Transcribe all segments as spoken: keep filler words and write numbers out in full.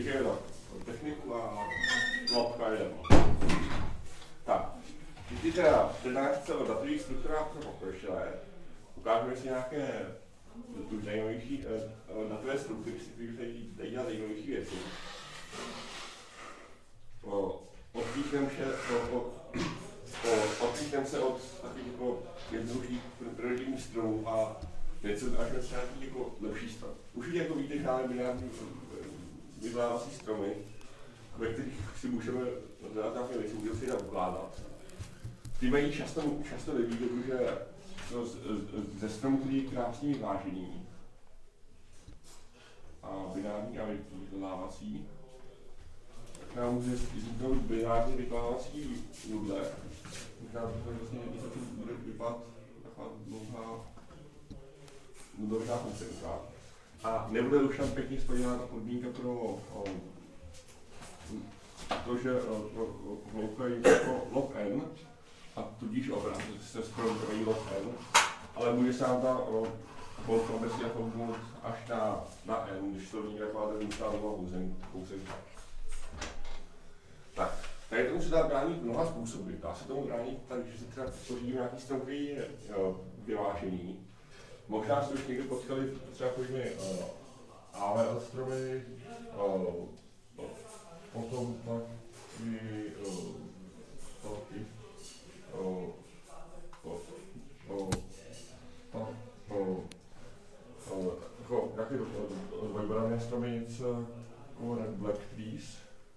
Techniku a klopka jdeme. Tak, když teda přednášce o datových strukturách pro pokročilé, ukážeme si nějaké už zajímavější uh, datové struktury, které tady dělat zajímavější věci. Odpíchneme se od takových jako jednoduchých primitivních stromů a teď se ukážeme si nějaký jako lepší strom. Už jako víte, že máme binární vyhledávací stromy, ve kterých si můžeme dělat nějaké věci, můžeme si tam ukládat. Ty mají často, často nevýhodu, že to z, z, ze stromů, který je krásně vyvážený a binární a vyhledávací, tak nám může vzniknout binárně vyhledávací nudle. Možná to vlastně něco bude vypadat taková dlouhá nudlová koncepta. A nebude už tam pěkně splněná ta podmínka pro o, to, že hloubka je jako log n, a tudíž obraz se skorovají log n, ale může se nám ta hloubka obecně nafouknout až na, na n, když to někde taková místná nová kousek. Tak, tady tomu se dá bránit mnoha způsoby. Dá se tomu bránit tak, že se třeba tvoří nějaký strom, který je vyvážený. Možná jste už někdy potkali třeba pojmy uh, A V L stromy, uh, uh, potom tak i uh, taky uh, uh, uh, uh, uh, uh, jako nějaké dvojbarevné stromy, něco jako Red Black Trees.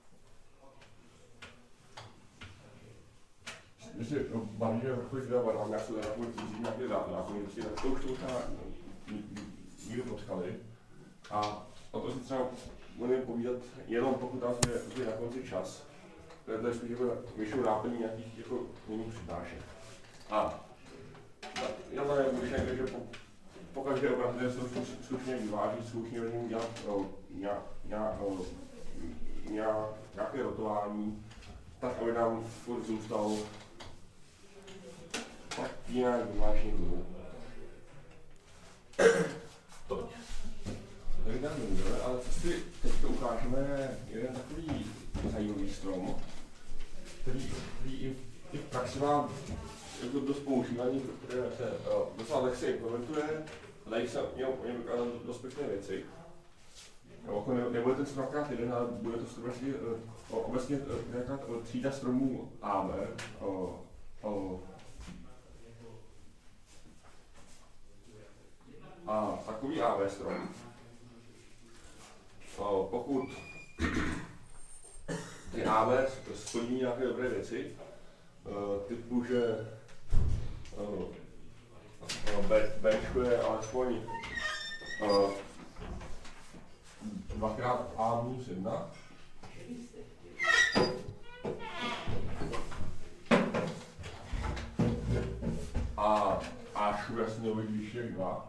Když se bavíme o vrcholích teda barvám, já jsem takový týzí nějaké zákonitosti, tak to už to možná nikdy potkali. A o to si třeba budeme povídat jenom pokud nás je na konci čas. To je spíš jako většinou náplní nějakých jako jiných přednášek. A jenom tady můžeš někde, že po, po každé obrazě se slušně vyváží, slušně hodně dělat nějaké rotování, tak aby nám furt zůstalo tak jinak vyvážení dluhu. Toť. Tady tam nebude, ale co si teď ukážeme jeden takový zajímavý strom, který, který i, i v praxi má jako dost používaný, protože se uh, docela lehce implementuje, a dají se o něm vykládat dost pěkné věci. No, ne, nebude ten strom akorát jeden, ale bude to vlastně uh, obecně uh, třída stromů A B. Uh, uh, A takový A V strom, o, pokud ty A V splní nějaké dobré věci, o, typu, že benchuje alespoň o, dvakrát A minus jedna, a až jasně uvidíš jak dva,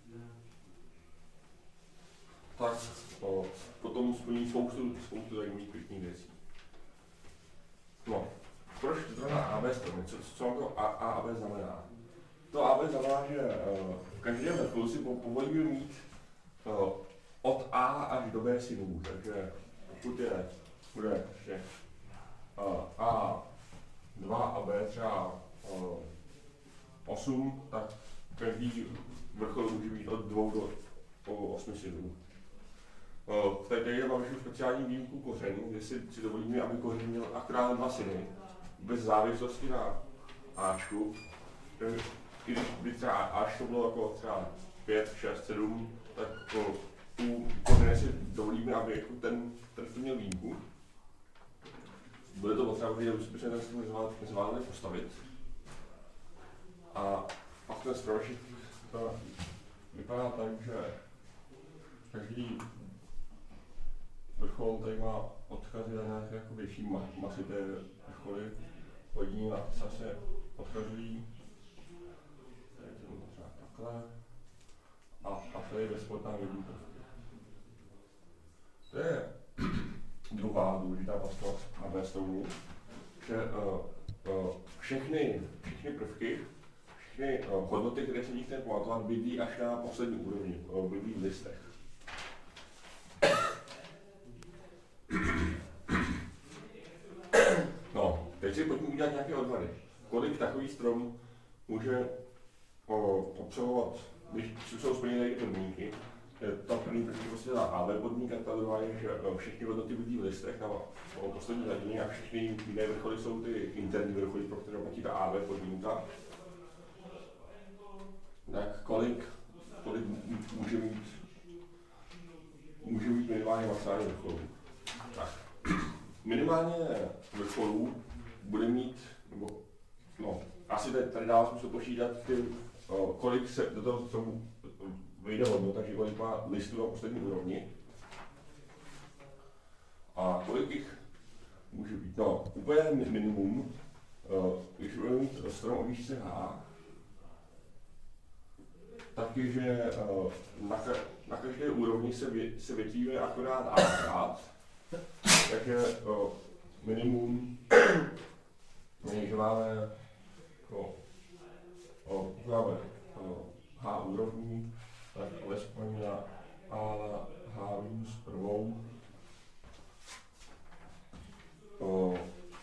tak o, potom splní spoustu, spoustu zajímavých pěkných věcí. No, proč zrovna A V stromy? Co, co to A a B znamená? To A B znamená, že uh, v každém vrcholu si povolíme mít uh, od A až do B synů, takže pokud je, bude ještě uh, A dva a B třeba uh, osm, tak každý vrchol může být od dvou do osmi synů. Uh, tady je mám speciální výjimku kořen, kde si, si dovolíme, aby kořen měl akorát dva syny, bez závislosti na Ačku. I když by třeba Ač to bylo jako třeba pět, šest, sedm, tak uh, u kořene si dovolíme, aby jako ten, ten měl výjimku. Bude to potřeba, protože bychom ten strom zvládli postavit. A pak ten stromeček vypadá tak, že každý vrchol tady má odkazy na nějaké jako větší ma masité vrcholy, hodní a se odkazují, tady to třeba takhle, a, a tady ve spodná vidí prvky. To je druhá důležitá vlastnost A B stromů, že uh, uh, všechny, všechny prvky, všechny uh, hodnoty, které se ní chceme pamatovat, bydlí až na poslední úrovni, uh, bydlí v listech. si pojďme udělat nějaké odhady. Kolik takový strom může o, obsahovat, když jsou splněny ty podmínky. Ta první prostě prostě ta A B podmínka, ta druhá je, že všechny hodnoty budí v listech na poslední hladině a všechny jiné vrcholy jsou ty interní vrcholy, pro které platí ta A B podmínka. Tak kolik, kolik může mít, může mít minimálně maximálně vrcholů? Tak. Minimálně vrcholů bude mít, nebo no, asi tady, tady dává smysl počítat ty, o, kolik se do toho stromu vyjde hodnota, takže kolik má listů na poslední úrovni. A kolik jich může být? No, úplně minimum, když budeme mít strom o výšce H, tak je, že na, na každé úrovni se, vě, se větvíme akorát A krát, takže minimum, že máme, o, o, máme o, H úrovní, tak alespoň na A na H minus prvou. O,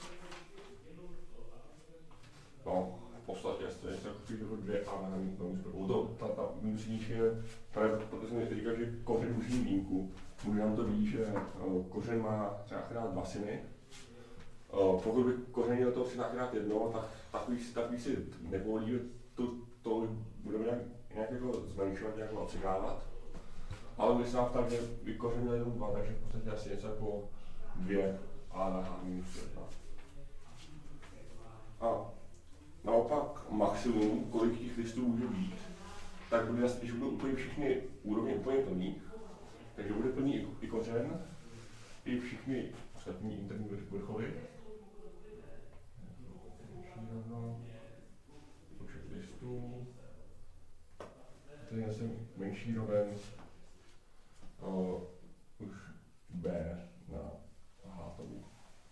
no, v podstatě je to jako dvě A na minus prvou. To, ta, ta minus níž je, protože jsem říkal, že kořen může mít výjimku. Může nám to být, že o, kořen má třeba krát dva syny. O, pokud by kořen měl toho syna krát jedno, tak takový, takový si nepovolí, to, to budeme nějak nějak jako zmenšovat, nějak odsekávat. Ale když se nám tak, že vykořen měl jenom dva, takže v podstatě asi něco jako dvě A na H minus jedna. A naopak maximum, kolik těch listů může být, tak bude, když budou úplně všechny úrovně úplně plný, takže bude plný i, i kořen, i všechny ostatní interní vrcholy. Počet listů. Tady je jsem menší roven o, už B na H tomu.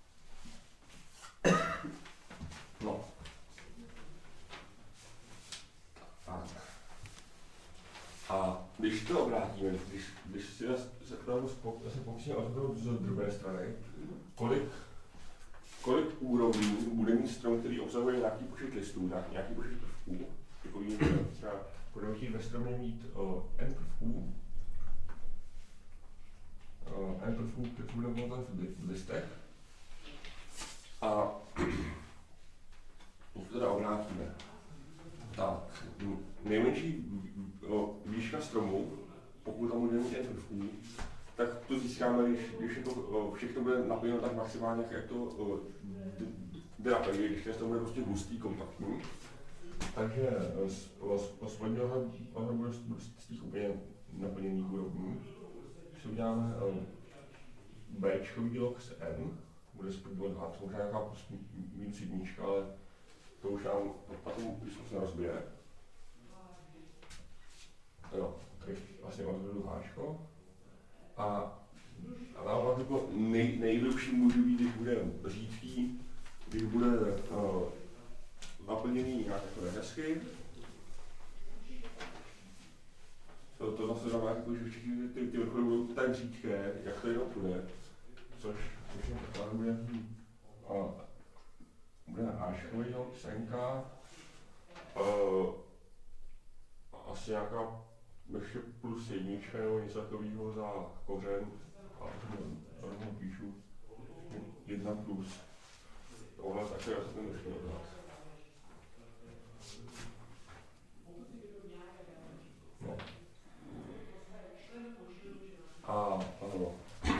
No. A, a když to obrátíme, když, když si se pokusíme odhadnout z druhé strany, kolik, kolik úrovní bude mít strom, který obsahuje nějaký počet listů, nějaký počet prvků, jako jiný třeba budeme chtít ve stromě mít uh, n prvků, uh, n prvků, které budeme volat v listech. A když to teda obrátíme, tak nejmenší výška stromu, pokud tam budeme mít n prvků, tak to získáme, když, když je to, uh, všechno bude naplněno tak maximálně, jak to uh, jde naplnit, když ten strom bude prostě hustý, kompaktní. Takže z spodního bude z těch úplně naplněných úrovní. Když si uděláme Bčkový dělok z N, bude spodní od H, to možná nějaká minus jednička, ale to už nám potom se nerozbije. Jo, takže vlastně odvedu Hčko. A, a naopak jako nej, nejlepší může být, když bude řídký, když bude uh, naplněný nějak takové hezky. To, to zase znamená, jako, že všechny ty, ty vrcholy budou tak řídké, jak to jenom půjde. Což, což je takhle bude, a, bude Ačkový dělok, senka. Uh, asi nějaká ještě plus jednička nebo něco takového za kořen. A rovnou píšu jedna plus. Tohle také já se ten nešli odhad. No. A ano.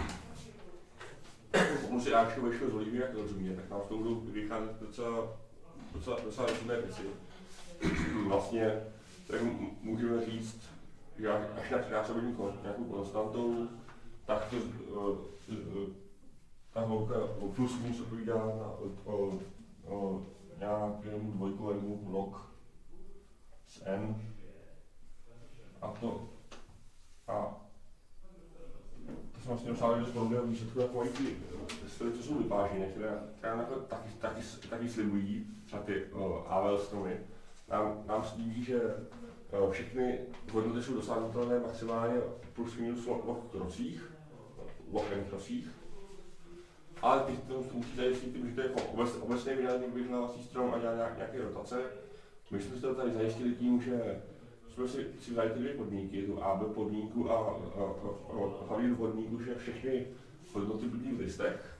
Pokud si Ačko vešlo z Olivy, jak rozumí, tak nám z toho budou vycházet docela, docela, docela rozumné věci. Vlastně tak můžeme říct, že až na násobení nějakou konstantou, tak to uh, uh, ta hlouka plus minus odpovídá na o, o, o nějakému dvojkovému log z n. A to a to jsem vlastně dosáhl do podobného výsledku, jako mají ty stroje, co jsou vypážené, které, které taky, taky, taky slibují, třeba ty A V L stromy. Nám, nám slíbí, že uh, všechny hodnoty jsou dosáhnutelné maximálně plus minus log krocích, log n krocích. ale ty to musí zajistit tím, že to je jako obecný vyhledávací strom a dělá nějak, nějaké rotace. My jsme si to tady zajistili tím, že jsme si, si vzali ty dvě podmínky, tu A B podmínku a, a, a, a hlavní podmínku, že všechny hodnoty budí v listech.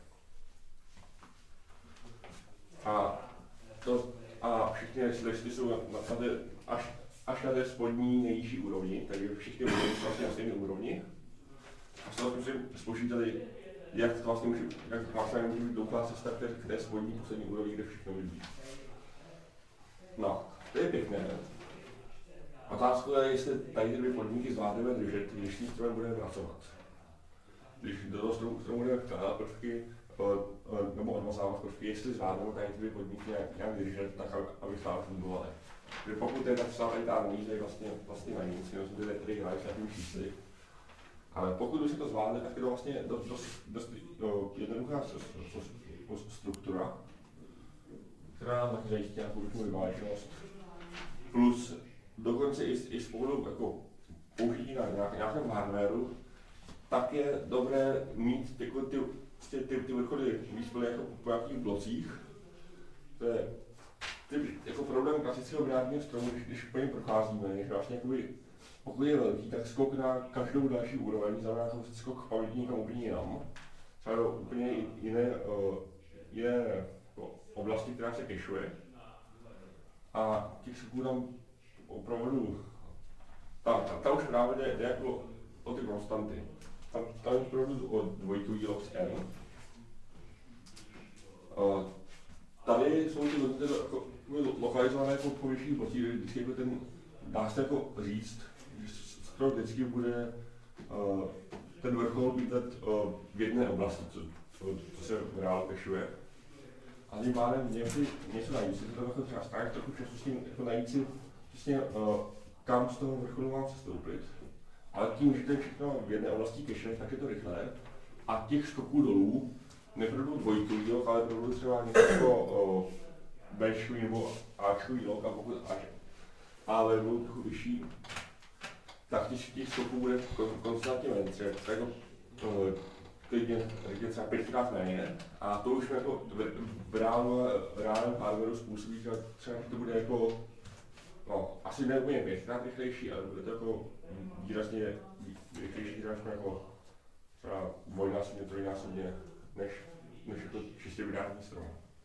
A, to, a všechny listy jsou na, na, na té, až, až na té spodní nejnižší úrovni, takže všechny budou vlastně na stejné úrovni. A z toho jsme si spočítali, jak to vlastně může, jak vlastně může být dlouhá cesta k té spodní poslední úrovni, kde všechno vidí. No, to je pěkné. Otázka je, jestli tady ty dvě podmínky zvládneme držet, když s tím stromem budeme pracovat. Když do toho stromu, stromu budeme vkládat prvky, nebo odmazávat prvky, jestli zvládneme tady ty dvě podmínky nějak, nějak držet, tak aby stále fungovaly. Pokud je tak stále tady ta analýza je vlastně, vlastně na nic, jenom jsme tady hráli s nějakými čísly. Ale pokud by se to zvládne, tak je to vlastně dost, dost, dost no, jednoduchá struktura, která nám taky zajistí nějakou rychlou vyváženost. Plus dokonce i, i z pohledu jako použití na nějak, nějakém hardwareu, tak je dobré mít jako ty, ty, ty, ty vrcholy výspěly jako po nějakých blocích. To je ty, jako problém klasického binárního stromu, když, když po něm procházíme, že vlastně jakoby, pokud je velký, tak skok na každou další úroveň znamená jako skok v paměti někam úplně jinam. Třeba do úplně jiné, uh, jiné uh, oblasti, která se cacheuje. A těch skoků tam opravdu, ta, ta, ta už právě jde, jde jako o ty konstanty. Tam, tam je opravdu o dvojkový log n. Uh, tady jsou ty hodnoty jako, lokalizované jako po vyšších blocích, vždycky jako ten, dá se jako říct, že skoro vždycky bude uh, ten vrchol bydlet uh, v jedné oblasti, co, co, co se v reálu cacheuje. A tím pádem něco, něco najít si, to jako třeba strávit trochu času s tím jako najít si přesně uh, kam z toho vrcholu mám sestoupit. Ale tím, že to je všechno v jedné oblasti cache, tak je to rychlé. A těch skoků dolů neproduju dvojkový log, ale produju třeba něco jako uh, Bčkový nebo Ačkový log, a pokud až A level trochu vyšší, tak těch, těch skoků bude konstantně méně, třeba jako uh, klidně třeba pětkrát méně. A to už jako v, v reálném hardwareu způsobí, že třeba to bude jako, no, asi ne úplně pětkrát rychlejší, ale bude to jako výrazně rychlejší, třeba jako třeba dvojnásobně, trojnásobně, než, než jako čistě binární strom.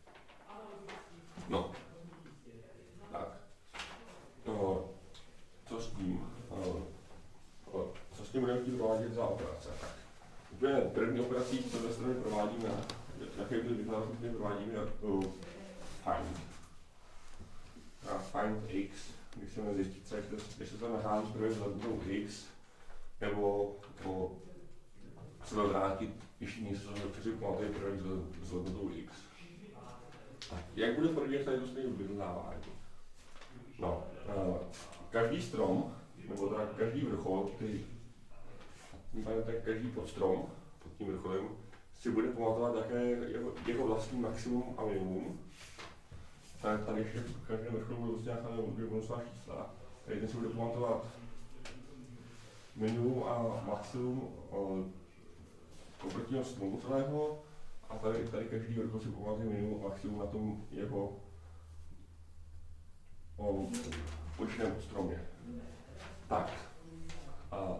No, tak. No, co s tím? No, co s tím budeme chtít provádět za operace? Tak. Úplně první operací, co ze strany provádíme, jaké byly vyhledávací, které provádíme, uh, find. A find x, když chceme zjistit, co, jestli to nachází první vzhlednou x, nebo o, se to vrátit, když něco, co si pamatuje první vzhlednou x. Jak bude probíhat tady dostupný vyhledávání? No, uh, každý strom, nebo teda každý vrchol, který tak každý podstrom pod tím vrcholem si bude pamatovat, jaké je jeho, jeho vlastní maximum a minimum. Tak tady ještě v každém vrcholu budou nějaká bonusová čísla. Tady ten si bude pamatovat minimum a maximum oproti stromu celého. A tady, tady každý vrchol si pamatuje minimum a maximum na tom jeho počném stromě. Tak. A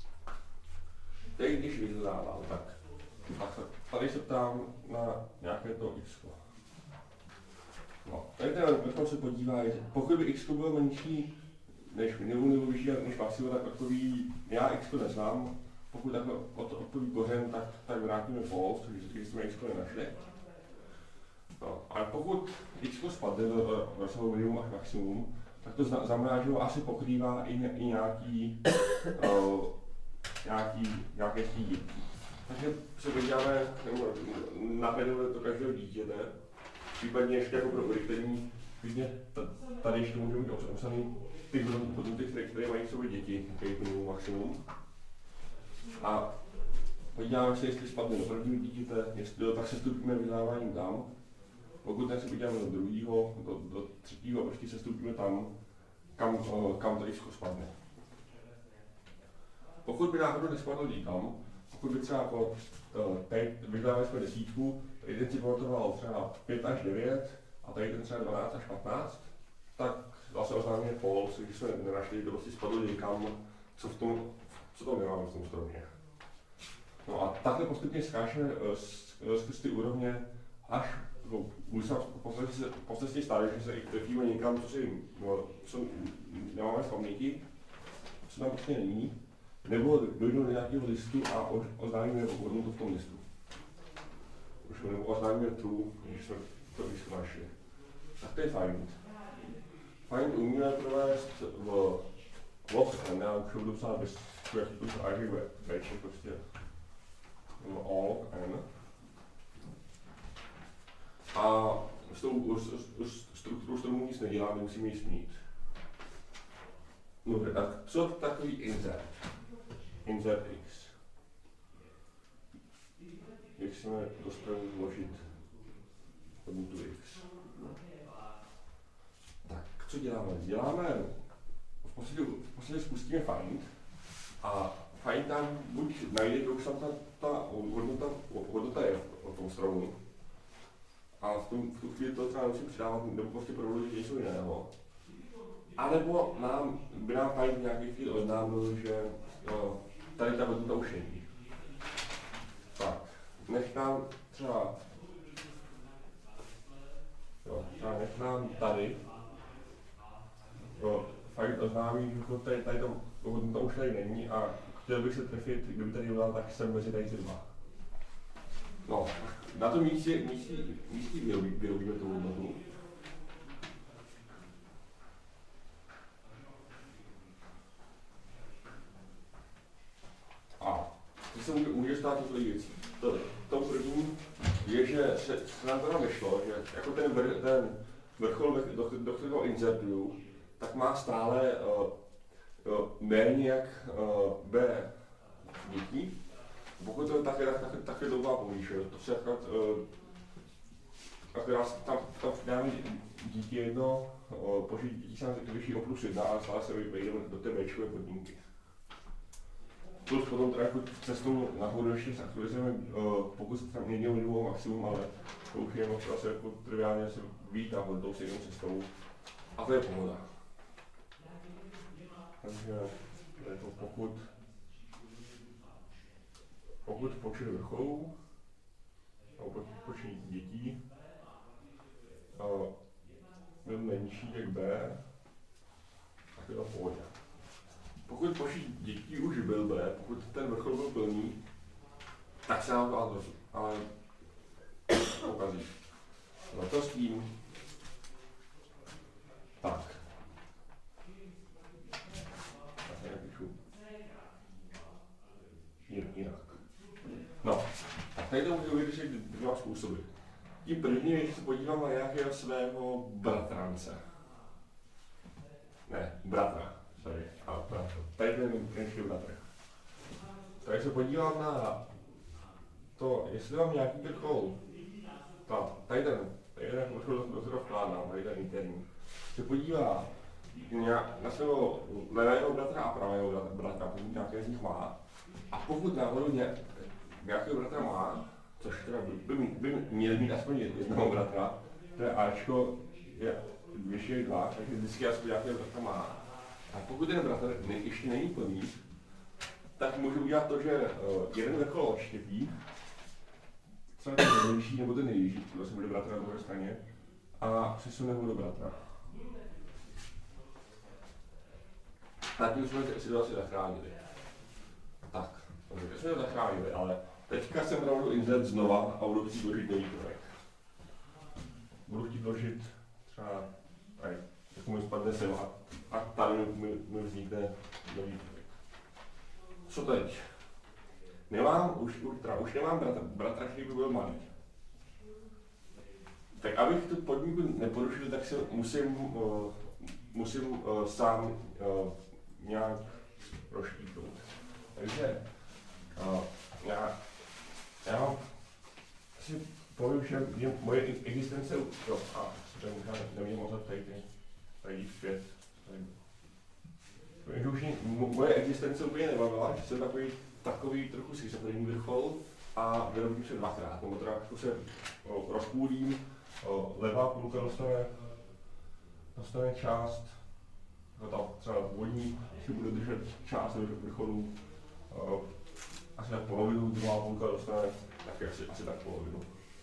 teď, když vyhledávám, tak, tak tady se ptám na nějaké to x. No, tady ten vrchol se podívá, pokud by x bylo menší než minimum nebo vyšší než maximum, tak odpoví, já x neznám, pokud takhle odpoví kořen, tak, tak vrátíme false, protože jsme x nenašli. No, ale pokud x spadne do rozsahu minimum až maximum, tak to znamená, že ho asi pokrývá i, i nějaký uh, nějaký, nějaké dítě. Takže se podíváme, nebo napademe to každého dítěte, případně ještě jako pro urychlení, klidně tady ještě můžeme mít obsaný ty hodnoty, které, které mají v sobě děti, který minimum maximum. A podíváme se, jestli spadne do prvního dítěte, jestli jo, tak se stupíme vyhledáváním tam. Pokud ne, se podíváme do druhého, do, do třetího, prostě se stupíme tam, kam, kam to X spadne. Pokud by náhodou nespadlo nikam, pokud by třeba jako, tady vyhledávali jsme desítku, tady ten si pamatoval třeba pět až devět a tady ten třeba dvanáct až patnáct, tak zase oznámíme false, když jsme nenašli, to prostě spadlo někam, co v tom, co tam nemáme v tom stromě. No a takhle postupně skáčeme skrz ty úrovně, až musíme v podstatě stát, že se trefíme někam, co, si, no, co nemáme v paměti, co tam prostě není, nebo dojdu do nějakého listu a oznámíme hodnotu v tom listu. Už nebo oznámíme true, když jsme to listu našli. Tak to je find. Find umíme provést v log n, já už budu psát bez jakýkoliv archiv večer, prostě log n. A s tou strukturou stromů nic nedělá, nemusíme ji smít. Dobře, tak co takový insert? Insert x. Jak chceme do stromu vložit hodnotu x. Tak, co děláme? Děláme, v podstatě, v podstatě spustíme find a find tam buď najde, že už tam ta, ta hodnota, hodnota je v tom stromu, a v, tom, v tu chvíli to třeba nemusím přidávat, nebo prostě provodit něco jiného. A nebo nám, by nám find v nějaké chvíli oznámil, že jo, tady ta hodnota už není. Tak, nech nám třeba, jo, třeba nech nám tady, jo, find oznámí, že tady, tady ta hodnota už tady není a chtěl bych se trefit, kdyby tady byla, tak jsem mezi tady ty dva. No, na tom místě, místě, místě vyrobí, vyrobíme tu hodnotu. A to se může, může stát několik věcí. To, to první je, že se, se nám teda vyšlo, že jako ten, vr, ten vrchol, do, do kterého insertuju, tak má stále uh, uh, méně jak uh, b dětí. Pokud to je také, tak, tak, tak je dlouhá povýše, to se akorát, uh, akorát tam, tam přidáme dítě jedno, uh, počít dítí se nám vyšší o plus jedna, ale stále se vejde do té béčkové podmínky. Plus potom teda jako cestou nahoru ještě zaktualizujeme, uh, pokud se tam někde udělou maximum, ale to už je moc asi jako triviálně se být nahoru tou stejnou cestou. A to je pohoda. Takže jako pokud Pokud počet vrcholů, nebo pokud počet dětí uh, byl menší jak b, tak je to pohoda. Pokud počet dětí už byl b, pokud ten vrchol byl plný, tak se nám to adresu, ale pokazí. No to s tím. Tak. Já se napíšu jinak. No, tak tady to můžu vyřešit dvěma způsoby. Tím prvním je, že se podívám na nějakého svého bratrance. Ne, bratra, sorry, ale bratra. Tady ten menší bratr. Tady se podívám na to, jestli mám nějaký vrchol. Tady ten, tady ten vrchol, do kterého vkládám, tady ten interní. Se podívá na svého levého bratra a pravého bratra, pokud nějaké z nich má. A pokud náhodou nějakého bratra má, což teda by, by, by měl mít aspoň jednoho bratra, to je Ačko je vyšší jak dva, takže vždycky aspoň nějakého bratra má. A pokud ten bratr ne, ještě není plný, tak můžu udělat to, že uh, jeden vrchol odštěpí, třeba ten nejvyšší nebo ten nejvyšší, kdo se bude bratra na druhé straně, a přesune ho do bratra. Tak tím jsme situaci zachránili. Tak, takže jsme to zachránili, ale teďka jsem rovnou insert znova a budu chtít vložit nový projekt. Budu chtít vložit třeba, tady, jako mi spadne sem a, a tady mi, mi vznikne nový projekt. Co teď? Nemám, už, už, už nemám bratra, bratra, který by byl malý. Tak abych tu podmínku neporušil, tak se musím, uh, musím uh, sám uh, nějak rozštípnout. Takže uh, já, já mám si povím, že moje existence, jo, a to možná nevidím moc tady, tady zpět, tady. Že už moje existence úplně nebavila, že jsem takový takový trochu schizofrenní vrchol a vyrobím se dvakrát, nebo teda jako se o, rozpůlím, o, levá půlka dostane, dostane část, jako ta třeba původní, si bude držet část vrcholu, o, asi tak polovinu, druhá půlka dostane taky asi, asi tak polovinu.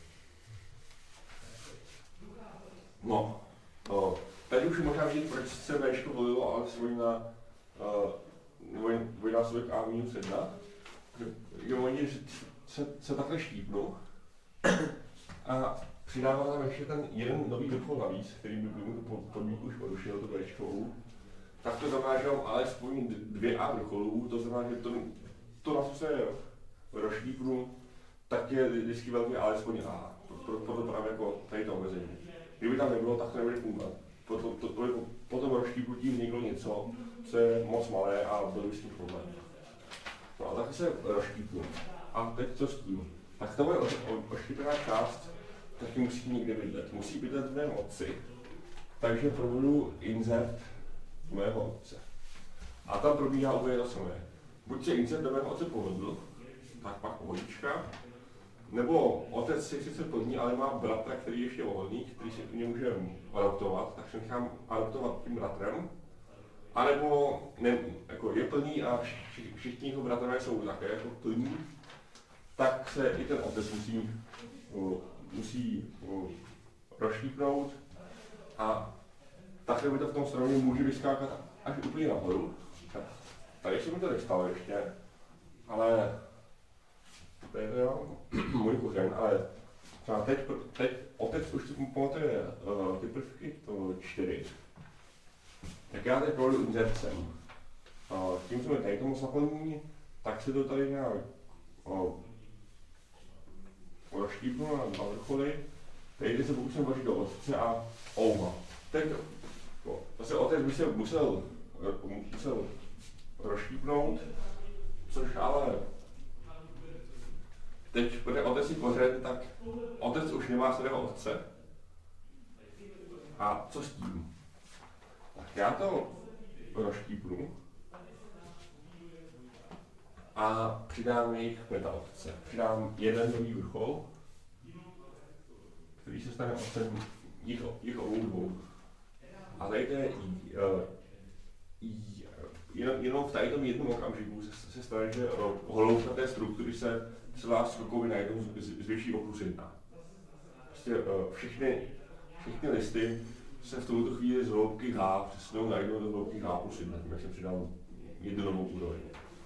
No, o, tady už možná vidět, proč se Včko volilo, ale svojí na uh, dvojnásobek A minus jedna. Že oni se, se takhle štípnou a přidává tam ještě ten jeden nový vrchol navíc, který by mu tu podmínku už porušil, tu Včkovou. Tak to znamená, že mám alespoň dvě A vrcholů, to znamená, že to, to na co se rozštípnu, tak je vždycky velmi alespoň A. Proto právě jako tady to omezení. Kdyby tam nebylo, tak to nebude fungovat. Potom, to, to, po tom rozštípnutí vzniklo něco, co je moc malé a byl by s tím problém. No a tak se rozštípnu. A teď co s tím? Tak ta moje oštípená část taky musí někde bydlet. Musí bydlet v mém otci. Takže provedu insert mého otce. A tam probíhá úplně to samé. Buď se insert do mého otce povedl, tak pak pohodička, nebo otec si sice plní, ale má bratra, který je ještě volný, který si u něj může adoptovat, tak se nechám adoptovat tím bratrem. A nebo ne, jako je plný a všichni, všichni jeho bratrové jsou také jako plní, tak se i ten otec musí, uh, musí uh, rozštípnout a takhle by to v tom srovnání může vyskákat až úplně nahoru. Tady se mi to nestalo ještě, ale to je to jo, můj kořen, ale třeba teď, teď otec už si pamatuje uh, ty prvky, to čtyři. Tak já teď provedu inzercem. Uh, tím, co mi tady tomu zaplní, tak si to tady nějak uh, rozštípnu na dva vrcholy. Teď se pokusím vložit do otce a ouma. Teď to, zase otec by se musel, musel rozštípnout, což ale teď, protože otec si kořen, tak otec už nemá svého otce. A co s tím? Tak já to rozštípnu a přidám jejich metaotce. Přidám jeden nový vrchol, který se stane otcem jich, jich obou dvou. A tady to je uh, jenom, jenom v tady tom jednom okamžiku se, se stane, že hloubka té struktury se celá skokově najednou zvětší o plus jedna. Prostě uh, všechny, všechny listy se v tomto chvíli z hloubky H přesunou najednou do hloubky H plus jedna, tím jak jsem přidal jednu novou úroveň.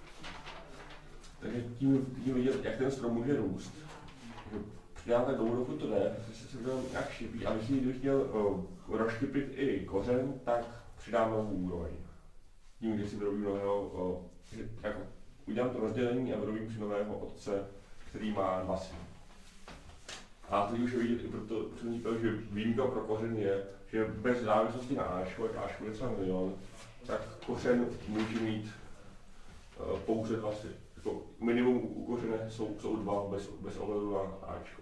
Takže tím, tím vidět, jak ten strom může růst. Přidáme dolů, dokud to jde, protože se to nějak šipí. A myslím, kdybych chtěl uh, rozštěpit i kořen, tak přidám novou úroveň. Tím, když si vyrobím nového, uh, jako udělám to rozdělení a vyrobím si nového otce, který má dva syny. A teď už je vidět i proto, co jsem říkal, že výjimka pro kořen je, že bez závislosti na Ačku, jak Ačku je třeba milion, tak kořen může mít uh, pouze dva syny. Jako minimum u kořene jsou, jsou dva bez, bez ohledu na Ačko.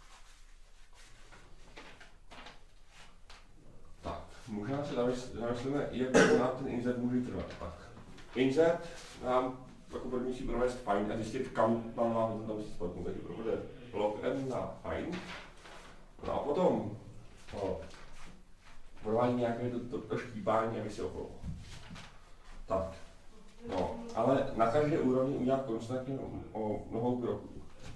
Tak, možná se zamyslíme, jak nám ten insert může trvat. Tak, insert nám jako první si provést find a zjistit, kam tam máme ten tam si spotnout. Takže provede log n na find. No a potom no, provádí nějaké to, to, to štípání, aby si okolo. Tak. No, ale na každé úrovni udělat konstantně o mnoho kroků.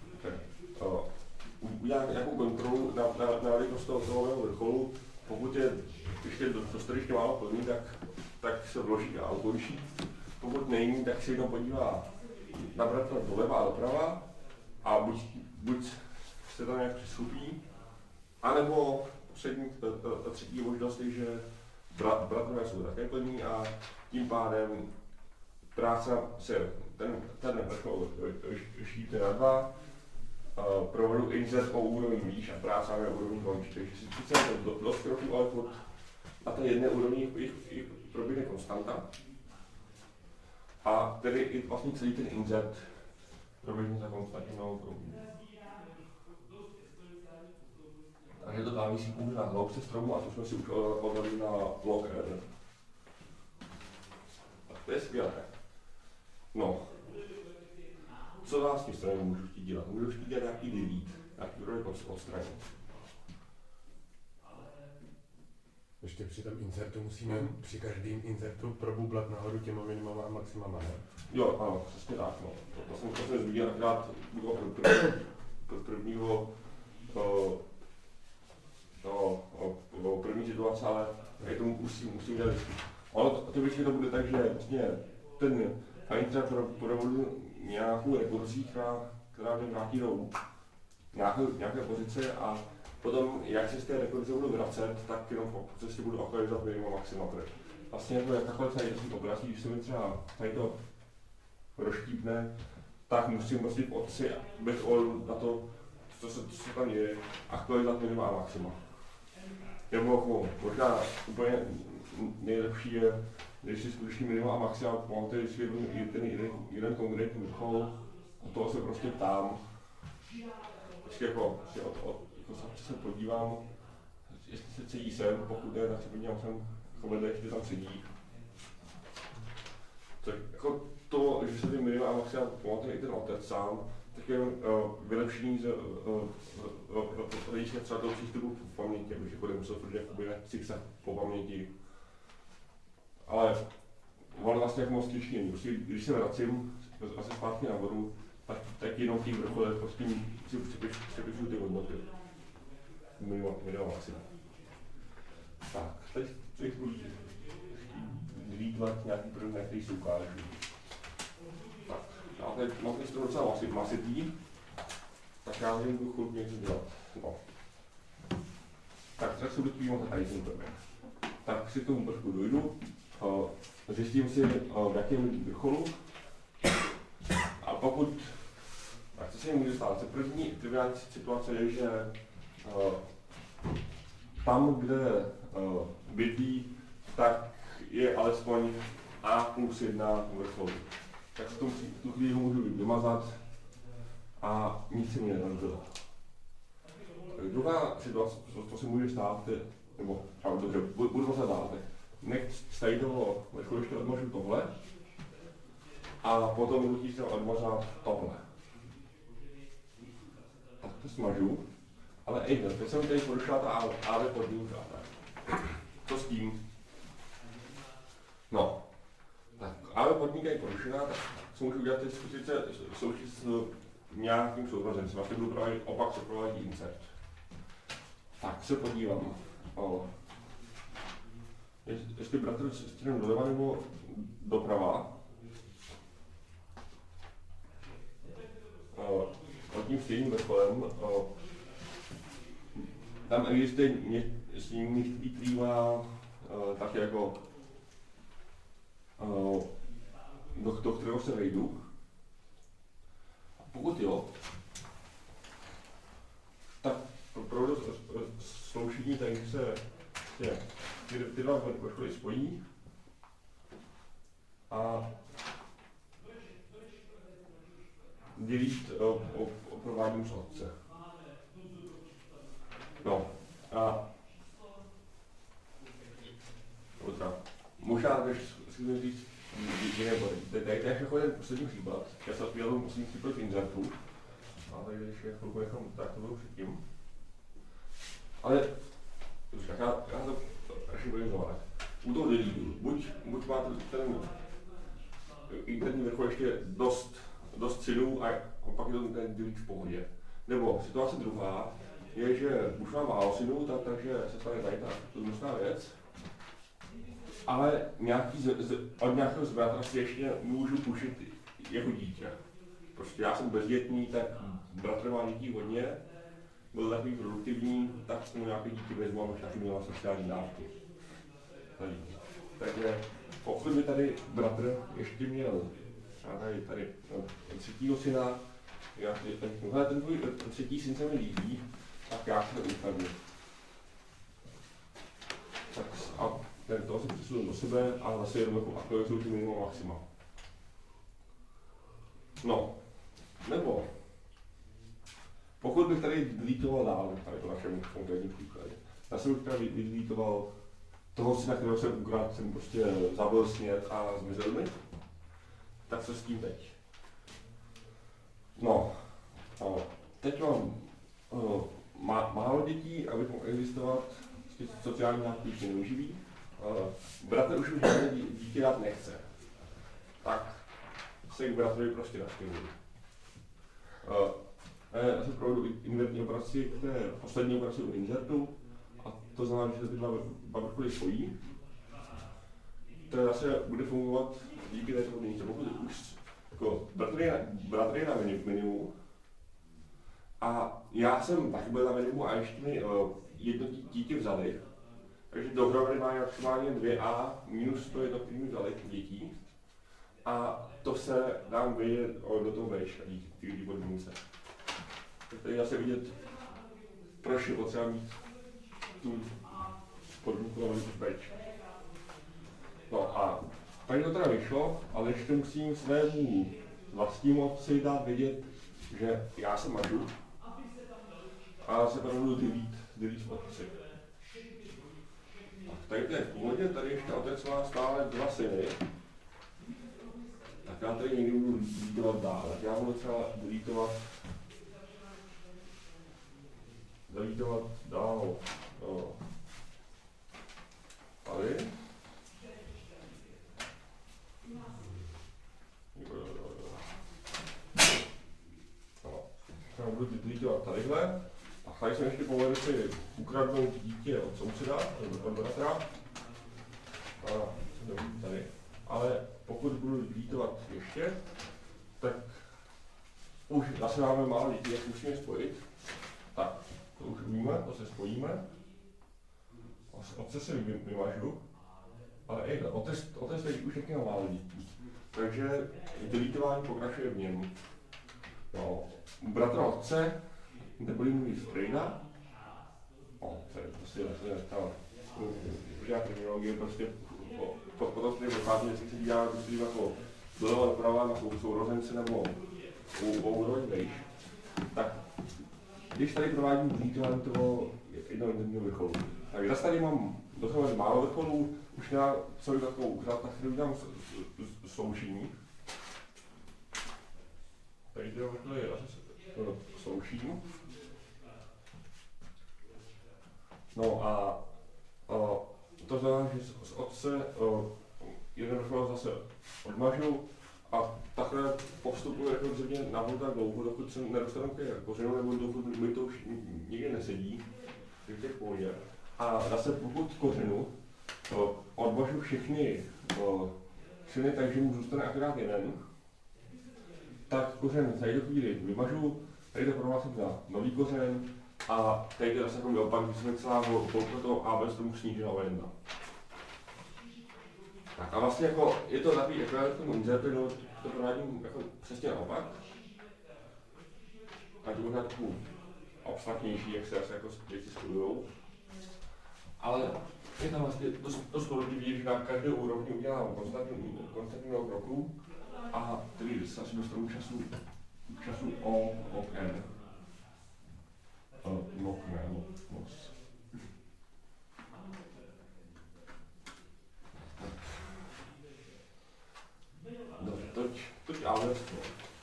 Udělat nějakou kontrolu na, na, na velikost toho celového vrcholu, pokud je ještě dostatečně málo plný, tak, tak se vloží a ukončí. Pokud není, tak se jenom podívá na bratra doleva a doprava a buď, buď se tam nějak přistupí, anebo poslední, ta, ta, ta třetí možnost je, že brat, bratrové jsou také plní a tím pádem práce se ten, ten vrchol štípe na dva, uh, provedu insert o úroveň výš a práce na úrovni končí. Takže sice je to dost kroků, ale pod, na té jedné úrovni jich, jich proběhne konstanta. A tedy i vlastně celý ten insert proběhne za konstantnou úrovní. Takže to závisí pouze na hloubce stromu a to jsme si už odvedli na log R. Tak to je skvělé. No. co dál s tím stranou můžu chtít dělat? Můžu chtít dělat nějaký delete, nějaký projekt odstranit. Ještě při tom insertu musíme hmm. při každém insertu probublat nahoru těma minimama a maximama, ne? Jo, ano, přesně tak, no. To, to jsem, to jsem zmínil akrát pro prvního to, to, to, první situace, ale je to musím, musím dělat vždycky. Ono to, to většinou bude tak, že vlastně ten Finder provedl nějakou rekurzi, která, která mě vrátí do nějaké, nějaké pozice a potom, jak se z té rekurze budu vracet, tak jenom po cestě budu aktualizovat minimum maxima. Vlastně to jakákoliv nejlepší operací, když se mi třeba tady to rozštípne, tak musím prostě v otci bez ohledu na to, co se, co se tam je, aktualizovat minima a maxima. Nebo jako, možná úplně nejlepší je, když si skutečně minima a maxima pamatuje vždycky jeden, ten jeden, jeden konkrétní vrchol, a toho se prostě ptám. Vždycky jako, od, od, jako se podívám, jestli se cedí sem, pokud ne, tak se podívám sem v ledech, kde tam sedí. Tak jako to, že se ty minima a maxima pamatuje i ten otec sám, tak je uh, vylepšení z hlediska třeba toho přístupu v paměti, abych jako nemusel furt jakoby zigzag po paměti. Ale on vlastně jako moc těžší není. Prostě, když se vracím asi zpátky na vodu, tak, tak jenom v těch vrcholech prostě si přepíšu ty hodnoty. Minimum maximum. Tak, teď, teď budu deleteovat nějaký produkt, který se ukážu. Tak, já teď mám teď to docela masitý, tak já nevím, budu chvilku něco dělat. No. Tak, tak se budu podívat tady tím prvním. Tak si k tomu trošku dojdu. Uh, zjistím si, uh, v jakém vrcholu a pokud, tak co se mi může stát, první triviální situace je, že uh, tam, kde uh, bydlí, tak je alespoň a plus jedna vrcholu. Tak v, tom, v tu chvíli ho můžu vymazat a nic se mi nezazdělo. Druhá situace, co, co se může stát, je, nebo ale dobře, budu zase dál. Nech z toho vrcholu ještě odmažu tohle a potom nutí se odmazat tohle. Tak to smažu, ale ej, teď jsem tady porušila ta á dé podmínka. Co s tím? No, tak á dé podmínka je porušená, tak co můžu udělat teď sice součít s nějakým soubrazem, si vlastně budu provádět opak, co provádí insert. Tak se podívám. O, jestli bratr střelím doleva nebo doprava. O, pod tím stejným vrcholem, o, tam existuje některý, který má o, tak jako o, do, do kterého se vejdu. A pokud jo, tak pro sloučení tady se je, ty, ty dva vrcholy spojí a delete o, o, o provádím z otce. No a otra. Možná když si říct jiné body. Tady je jako jeden poslední případ. Já se odpíjel musím připojit v insertu. A tady když je chvilku nechám, tak to bylo předtím. Ale já, já to radši budem zvolat. U toho deletu, buď, buď máte ten interní vrchol ještě dost, dost silů a pak je to ten delete v pohodě. Nebo situace druhá je, že už mám málo silů, tak, takže se stane tady ta hnusná věc. Ale nějaký z, z, od nějakého zbratra si ještě můžu pušit jako dítě. Prostě já jsem bezdětný, tak bratr má dětí hodně, byl takový produktivní, tak jsem nějaké dítě vezmu a možná taky měla sociální dávky. Takže pokud by tady bratr ještě měl tady, tady no, třetího syna, já tenhle ten tvůj třetí syn se mi líbí, tak já se upravím. Tak a ten toho si přesunu do sebe a zase jenom jako aktualizuju ty minimum maxima. No, nebo pokud bych tady deletoval dál, tady to našem konkrétním příkladě, já jsem bych tady deletoval toho syna, kterého jsem ukradl, jsem prostě zabil snět a zmizel mi, tak co s tím teď? No, no, teď mám uh, má, málo dětí, abych mohl existovat, sociální dávky už mě neuživí. Uh, bratr už mi žádné dítě dát nechce. Tak se k bratrovi prostě nastěhuji. Uh, já se provedu invertní operaci, které je poslední operace u inzertu, a to znamená, že se ty dva vrcholy spojí. To zase bude fungovat díky této podmínce. Pokud už jako bratr je, bratr je na minimu a já jsem taky byl na minimu a ještě mi uh, jedno dítě vzali, takže dohromady má maximálně dvě A minus sto jednotlivých vzali dětí a to se dám vidět do toho vejš díky té podmínce. Tady zase vidět, proč je potřeba mít tu podmínku na velikost vejš. No a tady to teda vyšlo, ale ještě musím svému vlastnímu otci dát vědět, že já se mažu a se potom budu delete, delete otci. Tak tady to je v původě, tady ještě otec má stále dva syny. Tak já tady někdy budu deleteovat dál, tak já budu třeba deleteovat deleteovat dál no. Tady. Já budu deleteovat tadyhle. A tady jsem ještě povedl si ukradnout dítě od souseda, od bratra. A tady. Ale pokud budu deleteovat ještě, tak už zase máme málo dětí, jak musíme spojit. Tak, to už umíme, to se spojíme. Otce si vymažu. Ale ej, otec, otec teď už taky má málo dětí. Takže deletování pokračuje v něm. No, bratra otce, neboli můj strejda. O, to je prostě vlastně ta užá terminologie, prostě potom se dochází, jestli se dělá prostě jako doleva doprava na sourozenci nebo u úroveň vejš. Tak, když tady provádím deletování toho jednoho interního vrcholu, tak zase tady mám dohromady málo vrcholů, už na celý takovou úřad, tak tady udělám sloučení. Tady ty vrcholy sloučím. No a, a to znamená, že z otce jeden vrchol zase odmažu a takhle postupuje jako země nahoru tak dlouho, dokud se nedostanu ke kořenu, nebo dokud mi to už nikdy nesedí, takže je v pohodě. A zase pokud kořenu odmažu všechny syny, takže mu zůstane akorát jeden, tak kořen tady do chvíli vymažu, tady to prohlásím za nový kořen a tady to zase jako opak, že jsme celá polka toho A B stromu snížila o jedna. Tak a vlastně jako je to takový ekvivalent inzertu, no, to provádím jako přesně naopak. A to možná takovou abstraktnější, jak se asi jako věci studujou. Ale je tam vlastně dost podobný, že na každé úrovni udělám konstantního kroku a tedy se asi dostanu času, času O, O, N. Mok, ne, mos. Dobře, toť, toť A B strom.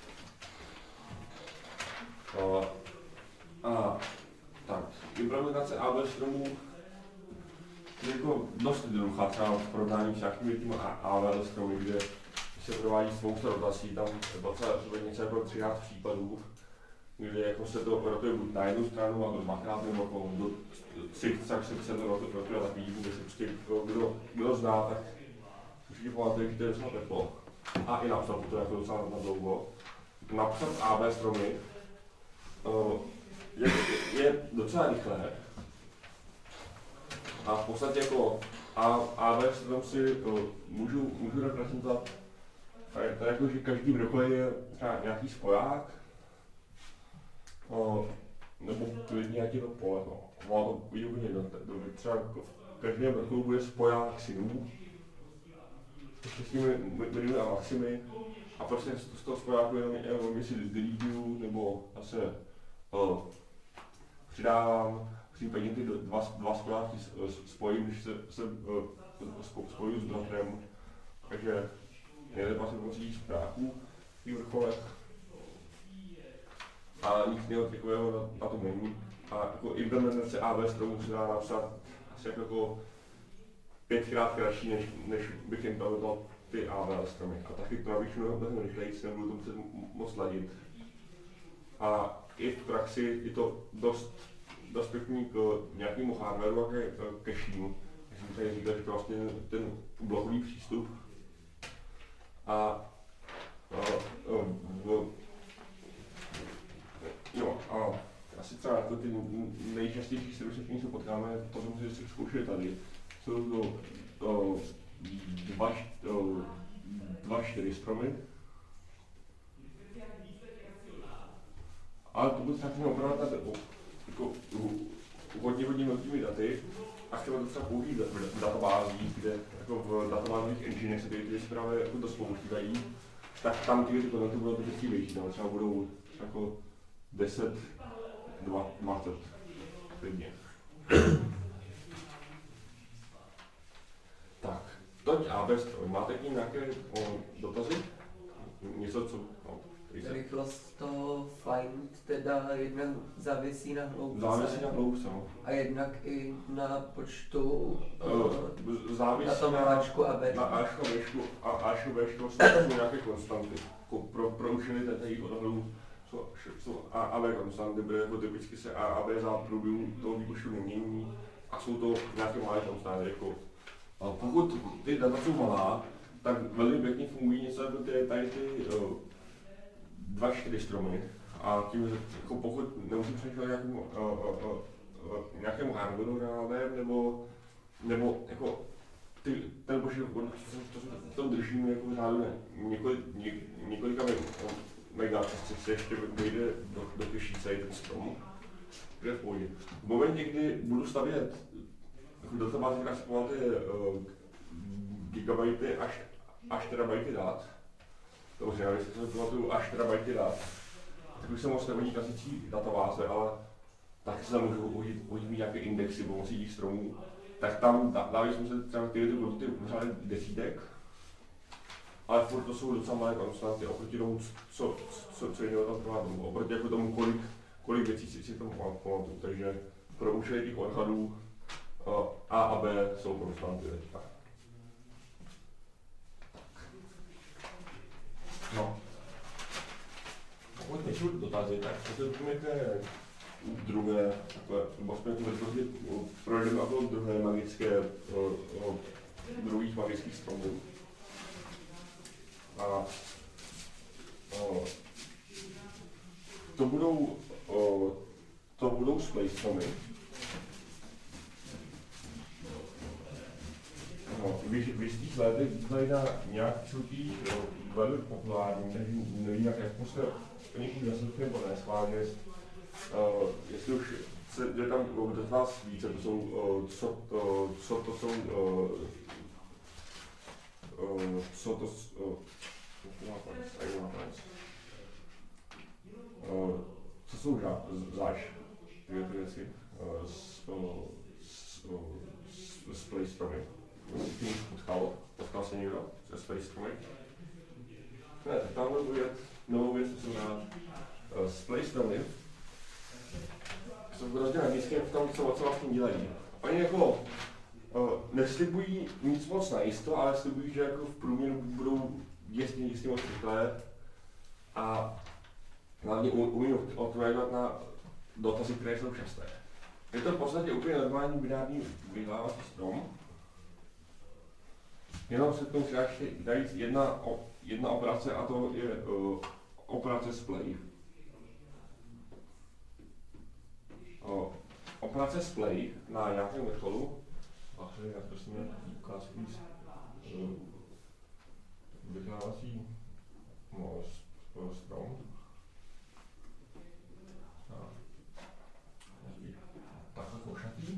A tak, implementace A B stromů je jako dost jednoduchá, třeba v porovnání s nějakými těmi A B stromy, kde se provádí spousta rotací, tam docela něco jako třináct případů, kdy jako se to rotuje buď na jednu stranu a dvakrát nebo jako do cik-cak se to rotuje tak vidí, kde se prostě kdo, kdo zná, tak určitě pamatuje, že to je docela teplo. A i napsat to jako docela na dlouho. Napsat A B stromy je, je docela rychlé. A v podstatě jako A, A B strom si můžu, můžu reprezentovat. To je jako, že každý vrchol je nějaký spoják, o, nebo klidně nějaký to pole. No. Má to být úplně jedno. Třeba v každém vrcholu bude spoják synů, s těmi minimy a maximy, a prostě z toho spojáku jenom, jenom jestli delituju, nebo zase o, přidávám, případně ty dva, dva spojáky spojím, když se, se spojuju s bratrem. Takže nejde vlastně pomocí spojáků v vrcholech. a nic jiného takového na, na tom není. A jako implementace A B stromu se dá napsat asi jako pětkrát kratší, než, než bych implementoval ty A B stromy. A taky to nabíšu mnohem rychleji, se nebudu to muset moc ladit. A i v praxi je to dost, dost pěkný k nějakému hardwareu a ke cacheinu. Jak jsem tady říkal, že to vlastně ten blokový přístup. A, a, a v, jo, a asi třeba jako ty nejčastější servisy, s kterými se potkáme, to jsem si zkoušeli tady. Jsou to, to dva, to, dva čtyři stromy. Ale pokud se chceme opravovat jako hodně, hodně velkými daty a chceme to třeba použít v databázích, kde jako v databázových enginech se ty, ty zprávy jako dost používají, tak tam ty komponenty budou vždycky větší, no, třeba budou jako deset, dvacet, klidně. Tak, toť A B stroj. Máte k ním nějaké o, dotazy? Něco, co... No, rychlost toho find teda jednak závisí na hloubce. Závisí na hloubce, no. A jednak i na počtu, uh, závisí na tom Ačku a Bčku. Na Ačku a Bčku a Ačku a Bčku jsou nějaké konstanty. Pro, pro účely jejich odhadů jsou A a B konstanty, protože jako typicky se A a B za průběhu toho výpočtu nemění a jsou to nějaké malé konstanty. Jako, a pokud ty data jsou malá, tak velmi pěkně fungují něco jako ty, tady ty uh, dva čtyři stromy a tím, jako pokud nemusím přemýšlet nějakému, uh, uh, uh, nějakému hardwareu reálném, nebo, nebo jako ty, ten počet, to se v tom držíme jako v řádu několik, ně, několika megahertz, se ještě dojde do, do těžší celý ten strom, kde je v pohodě. V momentě, kdy budu stavět jako databázi, která se pamatuje uh, gigabajty až, až terabajty dat, dobře, já si to pamatuju až terabajty dat, tak už se moc nehodí klasický databáze, ale tak se tam můžu hodit mít nějaké indexy pomocí těch stromů. Tak tam dávají jsme se třeba ty hodnoty pořád desítek, ale furt to jsou docela malé konstanty oproti tomu, co, co, co jiného tam trvá tomu, oproti jako tomu, kolik, kolik věcí si, si tomu pamatuju. Takže pro účely těch odhadů A a B jsou konstanty teďka. No. Pokud nejsou dotazy, tak se doplňujete druhé, takhle, nebo aspoň to projdeme jako druhé magické, o, o, druhých magických stromů. A o, to budou, o, to budou splay stromy. No, v jistých letech tady na nějakých soutěžích velmi populární, takže nevím, jak se někomu zaslouží nebo ne, schválně. Uh, jestli už se jde tam do vás více, to jsou, uh, co, uh, co to jsou, uh, uh, co to, uh, uh, co jsou záš, dvě ty věci, uh, s, uh, s, uh, s, s play stromy. Jsi tím potkal, potkal se někdo se play stromy? Ne, tak tam budu vědět novou věc, co jsem rád. Uh, s play stromy jsou hrozně magické v tom, co, co vlastně dělají. Oni jako uh, neslibují nic moc najisto, ale slibují, že jako v průměru budou jistě jistě moc rychlé a hlavně umí odpovědět na dotazy, které jsou časté. Je to v podstatě úplně normální binární vyhledávací strom, jenom se k tomu přidá jedna, jedna operace a to je uh, operace splay. O, operace splay na nějakém vrcholu, a to je prostě ukázkový vyhledávací strom. Takhle košatý.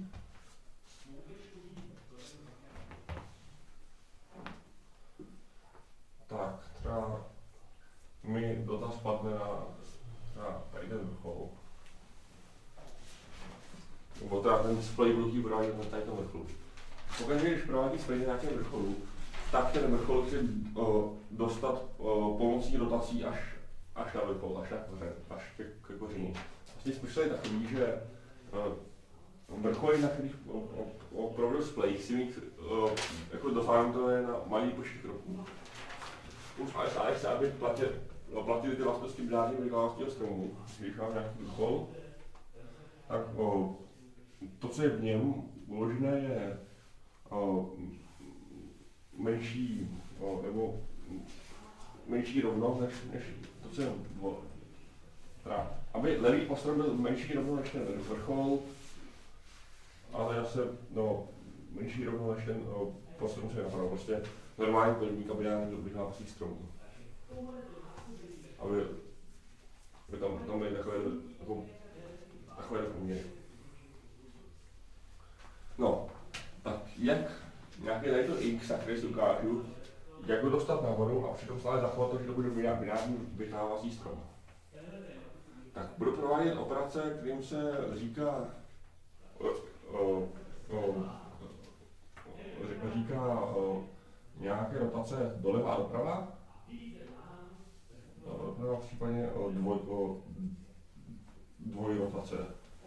Tak, třeba mi dotaz padne na třeba tady ten vrchol. Nebo teda ten splay budou provádit na tady tom vrcholu. Pokud když provádí splay na nějakém vrcholu, tak ten vrchol chce uh, dostat uh, pomocí dotací až, až na vrchol, až na kořen, až ke, ke koření. Vlastně smysl je takový, že uh, vrcholy, na kterých opravdu splej, si mít uh, jako dosáhnutelné na malý počet kroků. Už ale stále chce, aby platil, platili ty vlastnosti binárního vyhlávačního stromu, když mám nějaký vrchol, tak uh, to, co je v něm uložené, je uh, menší, uh, nebo menší rovnost než, než to, co je dvor. Teda, aby levý postrom byl menší rovnost než ten vrchol, ale zase, no, menší rovnost než ten no, postrom se napadal. Prostě normální podivník, aby já nebyl vyhlávací stromů. Aby, aby tam, tam byly takové, jako, takové poměry. No, tak jak nějaké tady to x, na které si ukážu, jak ho dostat nahoru a přitom stále zachovat to, že to bude binární vyhlávací strom. Tak budu provádět operace, kterým se říká o, o, o, říká o, nějaké rotace doleva a doprava. Doprava případně o, dvoj, o dvojrotace.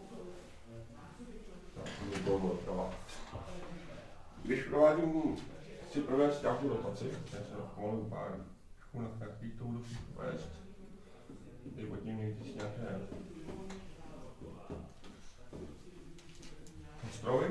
Tak, doprava. Když provádím, chci provést nějakou rotaci, já se pomalu pár na nějaký to budu provést. Teď pod tím někdy si nějaké ostrovy.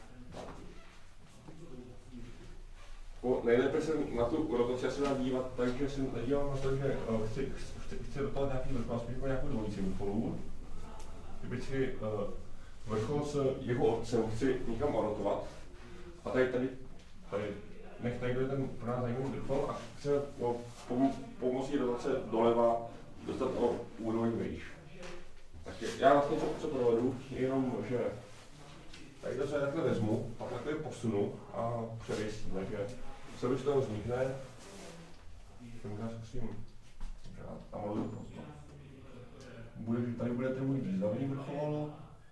Nejlépe se na tu rotaci se dá dívat tak, že se nedívám na to, že uh, chci, chci, chci rotovat nějaký vrchol, spíš po nějakou dvojici vrcholů. Typicky uh, vrchol s jeho otcem chci někam orotovat. A tady, tady, tady, nech tady je ten pro nás zajímavý vrchol a chci no, pom, pomocí rotace doleva dostat o úroveň vejš. Takže já vlastně co, co provedu, jenom, že tady to se takhle vezmu a takhle posunu a převěsím, takže co by z toho vznikne, já zkusím řád a maluju prostě. Bude, tady bude ten můj významný vrchol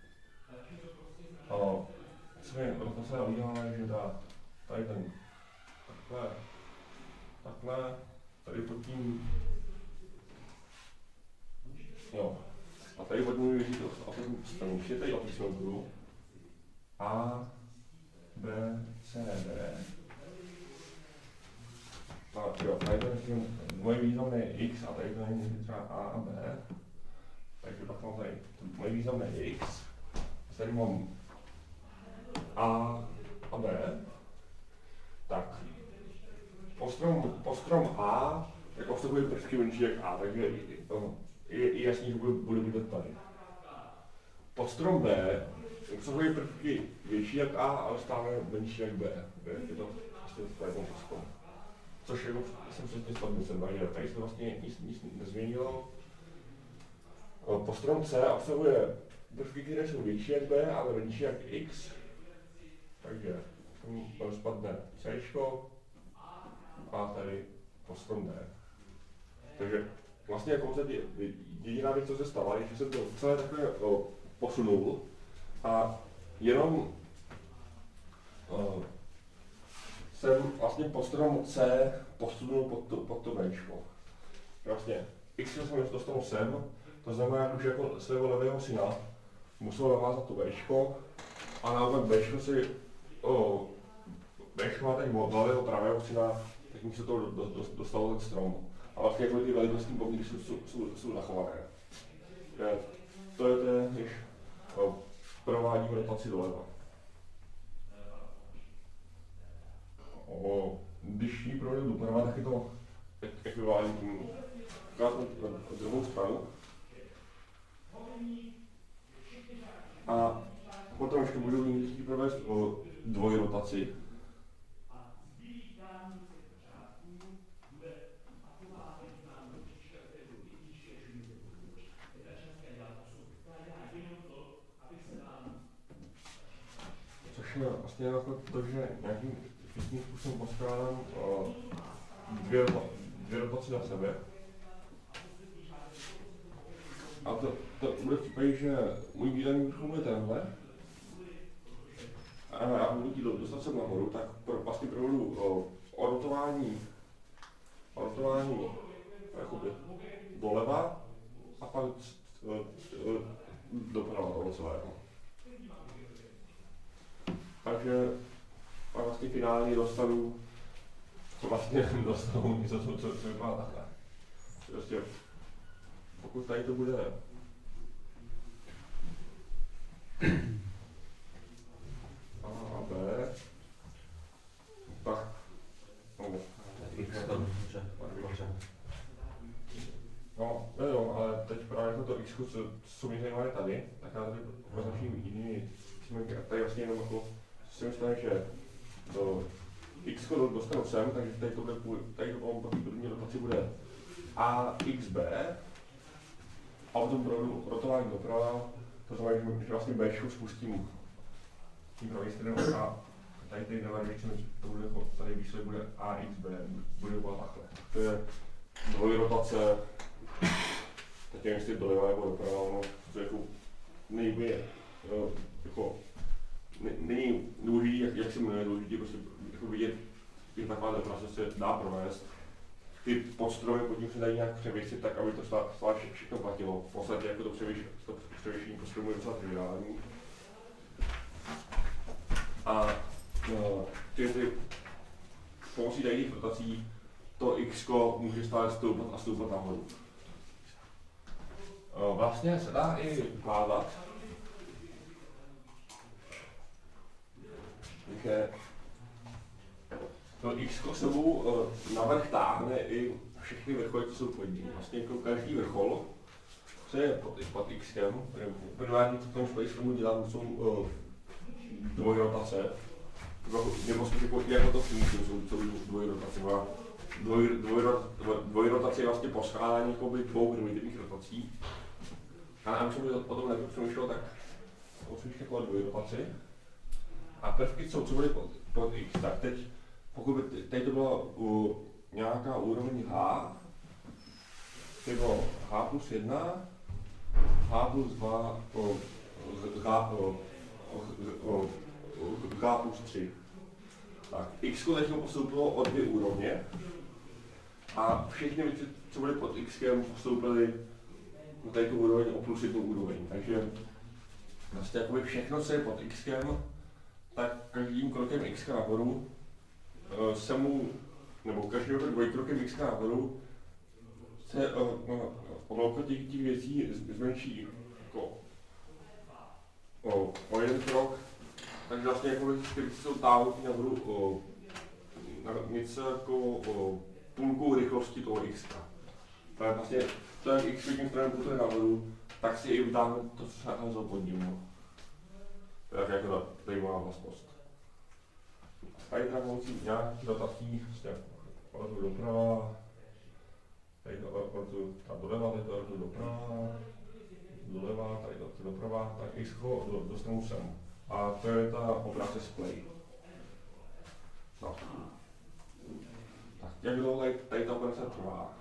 a co mi rotace udělá, že ta, tady ten takhle, takhle, tady pod tím, jo, a tady pod tím věří to, a potom staniště, tady písmenku A, B, C, D. Tak jo, tady to je moje významné je X a tady to je třeba A a B. Takže pak mám tady moje významné je X. Tady mám A a B. Tak. Postrom, postrom A, tak obsahuje prvky menší jak A, takže je, je jasný, že bude, bude vidět tady. Podstrom B obsahuje prvky větší jak A, ale stále menší jak B. Je to vlastně takové postrom. Což jako jsem přesně spadl jsem, takže tady se vlastně nic, nic nezměnilo. Postrom C obsahuje prvky, které jsou větší jak B, ale menší jak X. Takže tam spadne C a tady postrom D. Takže vlastně jako jediná věc, co se stala, je, že jsem to celé takhle o, posunul a jenom o, jsem vlastně postrom C posunul pod to, pod to Bčko. Vlastně X jsem dostal sem, to znamená, že jako svého levého syna musel navázat to Bčko a naopak Bčko si o, Bčko má tady levého pravého syna, tak mi se to do, do, dostalo ten strom. A vlastně jako ty velikostní poměry jsou, jsou, jsou, jsou zachované. Je, to je to, když o, provádím rotaci doleva. O, když ji provedu doprava, tak je to ekvivalentní. Ukážu na druhou stranu. A potom ještě budu mít provést o dvojrotaci. Což je vlastně jako to, že nějakým fyzickým způsobem poskládám dvě, dvě rotace na sebe. A to, to bude v případě, že můj výdaný vrchol bude tenhle. A já budu chtít dostat sem nahoru, tak pro, vlastně provedu o, o rotování, o rotování jakoby doleva a pak doprava toho celého. Takže pak vlastně finálně dostanu, vlastně dostanu něco, co, co, co vypadá takhle. Prostě, pokud tady to bude A a B, tak, no, no, no jo, ale teď právě to X, co, co mě zajímá je tady, tak já tady označím jiný příjmenky a tady vlastně jenom jako si myslím, že do X dostanu sem, takže tady to bude, tady to po té první rotaci bude A X B a potom provedu rotování doprava, to znamená, že vlastně B spustím tím pravý stranou a tady tady navrhuji, že to bude, tady výsledek bude A X B, bude úplně takhle. To je dvojrotace, tak nevím, jestli doleva nebo doprava, no, to jako nejde, jako, není důležitý, jak, jak se jmenuje, důležitý prostě jako vidět, že taková operace se dá provést. Ty podstroje pod tím se dají nějak převěšit tak, aby to stále všechno platilo. V podstatě jako to převěšení podstroju je docela triviální. A no, ty, ty pomocí tady těch rotací to X může stále stoupat a stoupat nahoru. Vlastně se dá i vkládat, že to X sebou navrch táhne i všechny vrcholy, co jsou pod ním. Vlastně jako každý vrchol, co je pod, pod Xkem, první v tom Space Romu dělám, jsou uh, dvojrotace, nebo spíš jako, jako to funkce, jsou celý dvojrotace. Dvoj, dvojrot, dvojrotace je vlastně poskladání dvou primitivních rotací. A nám jsem potom nepřemýšlel, tak odsvíšně kolem dvojrotaci. A prvky, co, co byly pod, pod X, tak teď, pokud by teď to byla uh, nějaká úroveň H, to bylo H plus jedna, H plus dva, uh, H, uh, uh, uh, H plus tři. Tak, X teď postoupilo o dvě úrovně a všechny věci, co byly pod Xkem, postoupily na tady tu úroveň o plus jednu úroveň. Takže vlastně jakoby všechno, co je pod Xkem, tak každým krokem X nahoru uh, se mu, nebo každým dvojkrokem X nahoru se uh, no, oblouka těch, těch věcí zmenší jako, o, o jeden krok, takže vlastně jako ty věci jsou táhnutý nahoru o, na něco jako o, půlkou rychlosti toho X. To je vlastně, to je X tím stranem půlce nahoru, tak si i vytáhne to, co se nacházelo pod ním. No. To je jako ta zajímavá vlastnost. Tady tam pomocí nějakých rotací, prostě ordu doprava, tady to ordu doleva, tady to ordu doprava, doleva, tady to doprava, tak X ho dostanu sem. A to je ta operace splay. No. Tak jak dlouho tady, tady ta operace trvá?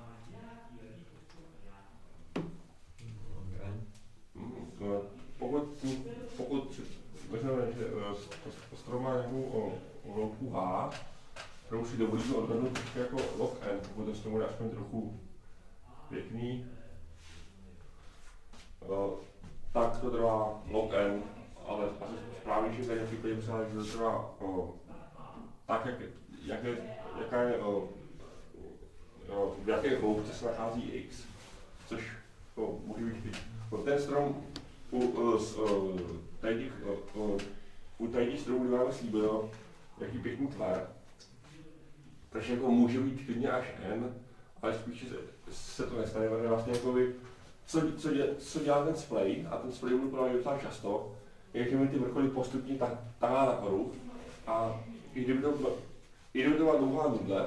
Hmm, pokud, pokud vezmeme, že strom má nějakou velkou H, kterou si dovolíme odhadnout trošku jako log n, pokud to strom bude aspoň trochu pěkný, tak to trvá log n, ale asi správně, že tady například myslím, že to trvá o, tak, jak, jak je, jaká je, o, o, v jaké hloubce se nachází X, což o, může být ten strom u, u, u, tady těch, u, u tady těch stromů, kdy máme slíbeno, jaký pěkný tvar, takže jako může být klidně až n, ale spíš se, se to nestane, protože vlastně jako by, co, co, dě, co dělá ten splay, a ten splay budu právě docela často, je, že mi ty vrcholy postupně tahá nahoru a i kdyby to byla, i kdyby to byla dlouhá nudle.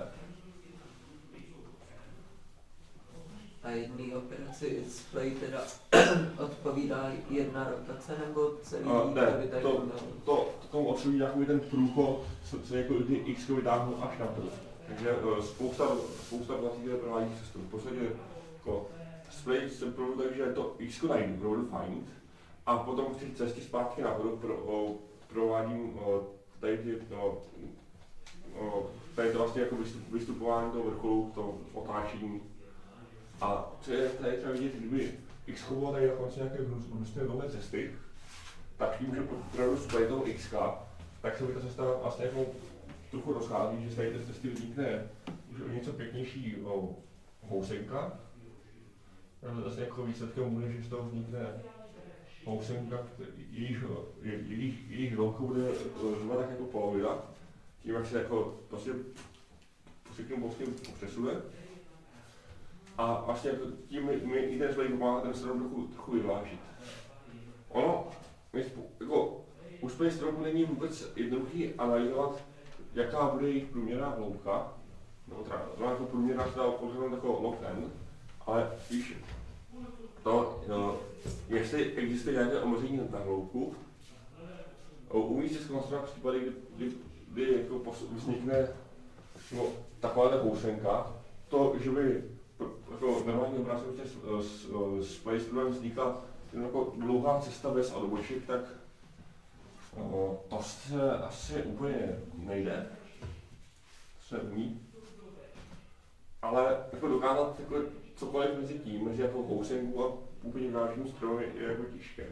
A jedné operaci splay teda odpovídá jedna rotace nebo celý? Uh, ne, to, to, to, to tomu odpovídá ten průchod, co, co jako ty X vytáhnou až nahoru. Takže uh, spousta, spousta rotací, které provádí cestu. V podstatě jako splay se provedu tak, že to X najdu, provedu find, a potom při cestě zpátky nahoru pro, o, provádím o, tady, ty, no, o, tady to vlastně jako vystup, vystupování toho vrcholu, to otáčení. A co je tady třeba vidět, kdyby X choval tady na konci nějaké různé dlouhé cesty, tak tím, že opravdu spojí toho X, tak se by ta cesta vlastně jako trochu rozchází, že z tady té cesty vznikne už něco pěknější o, housenka. Vlastně jako výsledkem bude, že z toho vznikne housenka, jejíž, jejíž, jejíž hloubka bude zhruba tak jako polovina. Tím, jak se jako prostě posvětním boským přesuje. A vlastně jako tím my, my i ten slej pomáhá ten strom trochu, trochu vyvážit. Ono, my, jako, u splej stromu není vůbec jednoduchý analyzovat, jaká bude jejich průměrná hloubka. No, třeba jako průměrná se dá upozornit jako log n, ale víš, to, no, jestli existuje nějaké omezení na hloubku, umíš si zkonstruovat případy, kdy, kdy, kdy jako vznikne no, taková housenka, to, že by jako normální obrázek s, s, s playstromem vznikla jako dlouhá cesta bez odboček, tak no, to se asi úplně nejde, to se umí. Ale jako dokázat jako cokoliv mezi tím, mezi jako housenku a úplně vážným stromem je, je jako těžké.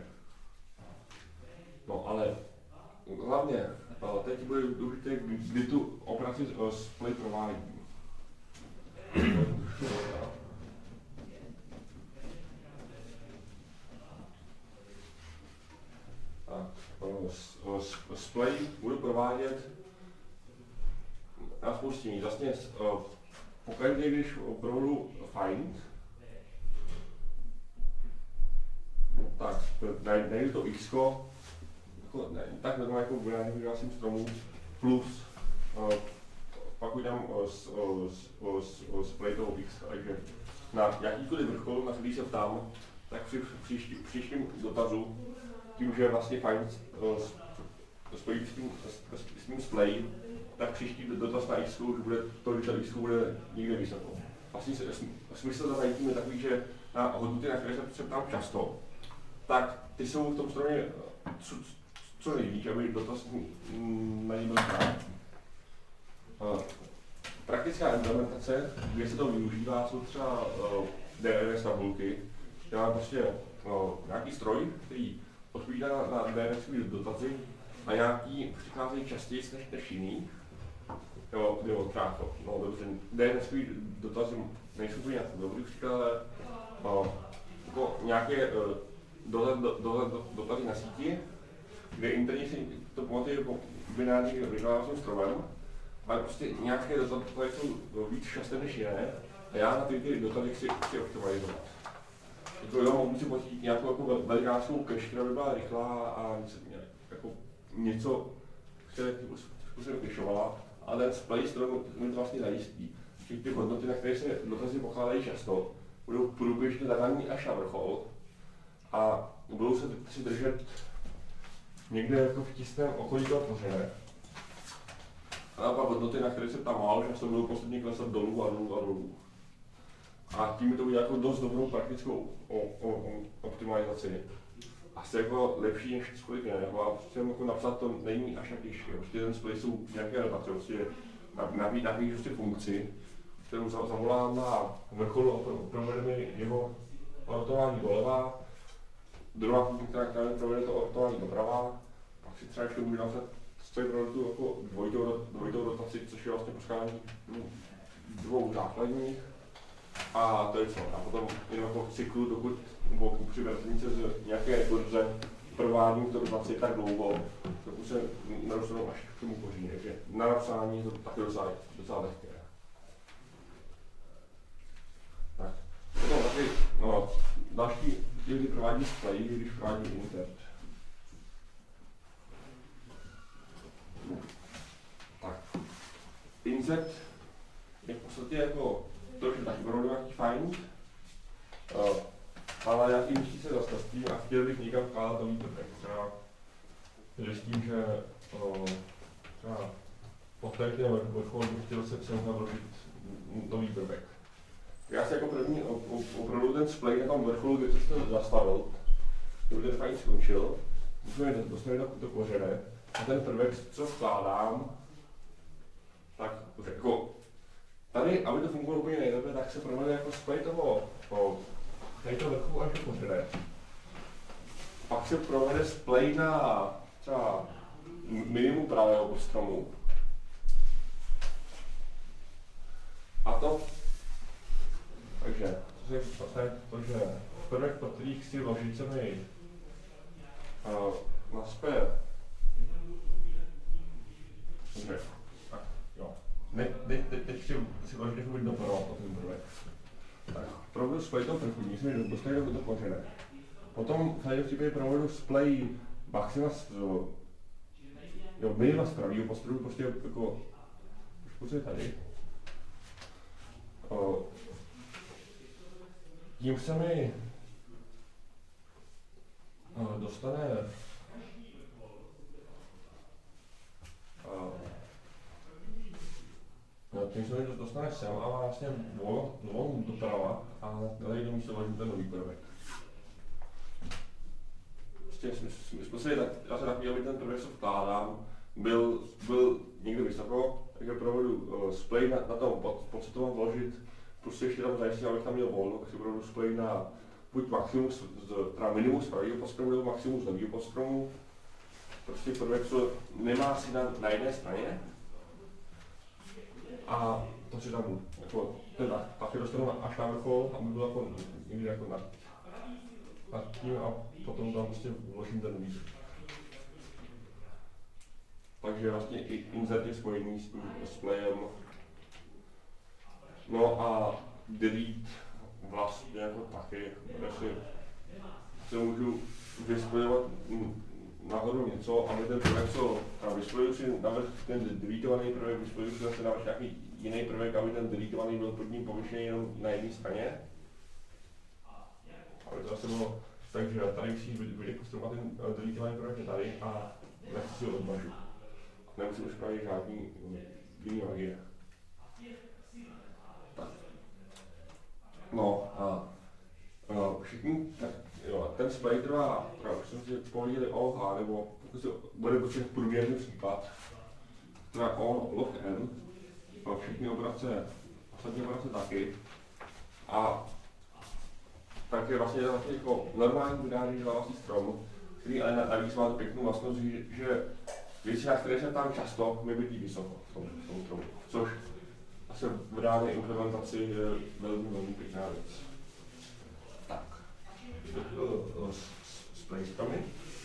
No ale hlavně teď bude důležité, kdy tu operaci s play provádím. Splay budu provádět na spoustě míst. Vlastně pokaždé, když opravdu find, tak najdu to x, jako, ne, tak normálně jako binárním vyhlásím stromu, plus uh, pak udělám splay toho x, takže na jakýkoliv vrchol, na který se ptám, tak při příští, příštím dotazu, tím, že vlastně find spojí s tím, s tím splay, tak příští dotaz na x už bude, to, že x bude někde vysoko. Vlastně smysl za najítím je takový, že na hodnoty, na které se ptám často, tak ty jsou v tom stromě co, co nejvíc, aby dotaz na ní byl správný. Praktická implementace, kde se to využívá, jsou třeba uh, D N S tabulky. Já mám prostě uh, nějaký stroj, který odpovídá na, na D N S dotazy a nějaký přicházejí častěji než, než jiný. Jo, jo, krátko. No dobře, D N S dotazy nejsou úplně dobrý příklad, ale uh, jako nějaké uh, dotazy do, do, do, dotazy na síti, kde interně si to pamatuje binární vyhledávacím stromem, ale prostě nějaké dotazy jsou víc šťastné než jiné a já na ty, ty dotazy chci, chci optimalizovat. Jako jo, mohu si pořídit nějakou jako velikánskou cache, která by byla rychlá a něco, jako něco které způsobem cacheovala, ale ten splay strom mi to vlastně zajistí. Že ty hodnoty, na které se dotazy pokládají často, budou průběžně zadaný až na vrchol a budou se si držet někde jako v tisném okolí toho tvoře. A pak hodnoty, na které se tam málo často budou postupně klesat dolů a dolů a dolů. A tím to bude jako dost dobrou praktickou o, o, o optimalizaci. Asi jako lepší než cokoliv jiného. A prostě jako napsat to není až tak těžké. Prostě ten splay jsou nějaké relace, prostě napíšu prostě funkci, kterou zavolám na vrcholu a provedeme jeho rotování doleva, druhá funkce, která, která provede to rotování doprava, pak si třeba ještě můžu napsat stojí pro tu jako dvojitou, dvojitou rotaci, což je vlastně poskání dvou základních. A to je co. A potom jenom jako cyklu, dokud nebo při vrtnice z nějaké rekurze provádím to rotaci tak dlouho, dokud se nedostanou až k tomu koření. Takže na napsání je to taky docela, docela lehké. Tak. Potom taky, no, další, kdy provádí splay, když provádí insert. Tak. Insert je v podstatě jako to, že taky budou nějaký find, uh, ale já tím musí se zastavím a chtěl bych někam vkládat nový prvek. Třeba, že s tím, že uh, třeba pod tady ten vrchol bych chtěl se sem vložit nový prvek. Já si jako první opravdu ten splay na tom vrcholu, kde jsem se zastavil, kdyby ten find skončil, musíme dostaneme do, do kořene a ten prvek, co vkládám, tak jako tady, aby to fungovalo úplně nejlépe, tak se provede jako splay toho, toho tady to vrchu až do kořene. Pak se provede splay na třeba minimum pravého postromu. A to, takže, to je to, že prvek, po který chci vložit se mi uh, na spé. Dobře, tak jo. Ne, teď, teď, teď chci si vložit jako do prvo, ten prvek. Tak, provedu splay toho prvku, když mi dostane do kořene. Potom v tady v případě provedu splay maxima z, jo, minima z pravýho postromu, prostě jako, trošku co je tady. O, tím se mi o, dostane o, no, tím se mi to dostane sem a vlastně volnou doprava a tady do místa vložím ten nový prvek. Prostě jsme tak, já se takový, aby ten prvek, co vkládám, byl, byl někde vysoko, takže provedu uh, splay na, na tom, pod, pod co to mám vložit, prostě ještě tam zajistím, abych tam měl volno, tak si provedu splay na buď maximum, z, z, teda minimum z pravého postromu, nebo maximum z nového postromu. Prostě prvek, co nemá si na, na jedné straně. A to si tam, jako, teda, tak je dostanu až na vrchol, aby byl jako někdy jako nad, nad tím a potom tam prostě vložím ten nový. Takže vlastně i insert je spojený s tím displejem. No a delete vlastně jako taky, protože se můžu vysplejovat nahoru něco, aby ten prvek, co vysplejuji si navrch ten deletovaný prvek, vysplejuji si zase navrch nějaký jiný prvek, aby ten deletovaný byl pod ním pověšený jenom na jedné straně. Aby to zase bylo, takže tady musí vydekonstruovat ten deletovaný prvek tady a nechci si ho odmažu. Nemusím už právě žádný jiný magie. Tak. No a, a všichni, tak jo, ten splay trvá, už jsem si pověděli O H, nebo pokud se bude prostě průměrný případ, trvá O log N, a všichni operace, ostatní operace taky. A tak je vlastně, vlastně jako normální vydání vlastní strom, který ale navíc má pěknou vlastnost, že, že většina, které se tam často nebydlí vysoko v tom, v tom stromu, což asi v reálné implementaci je velmi, velmi pěkná věc. Tak, s playstromy.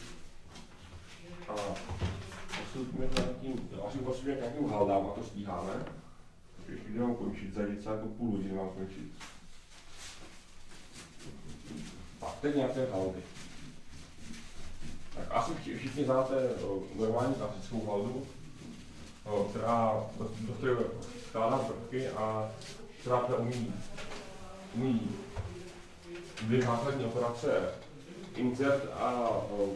A postupíme to nějakým, asi postupíme k nějakým haldám a to stíháme. Ještě kdy mám končit, za něco jako půl hodiny mám končit. Tak, teď nějaké haldy. Tak asi všichni znáte normální klasickou haldu, která do které vkládá prvky a která teda umí, umí dvě základní operace, insert a o,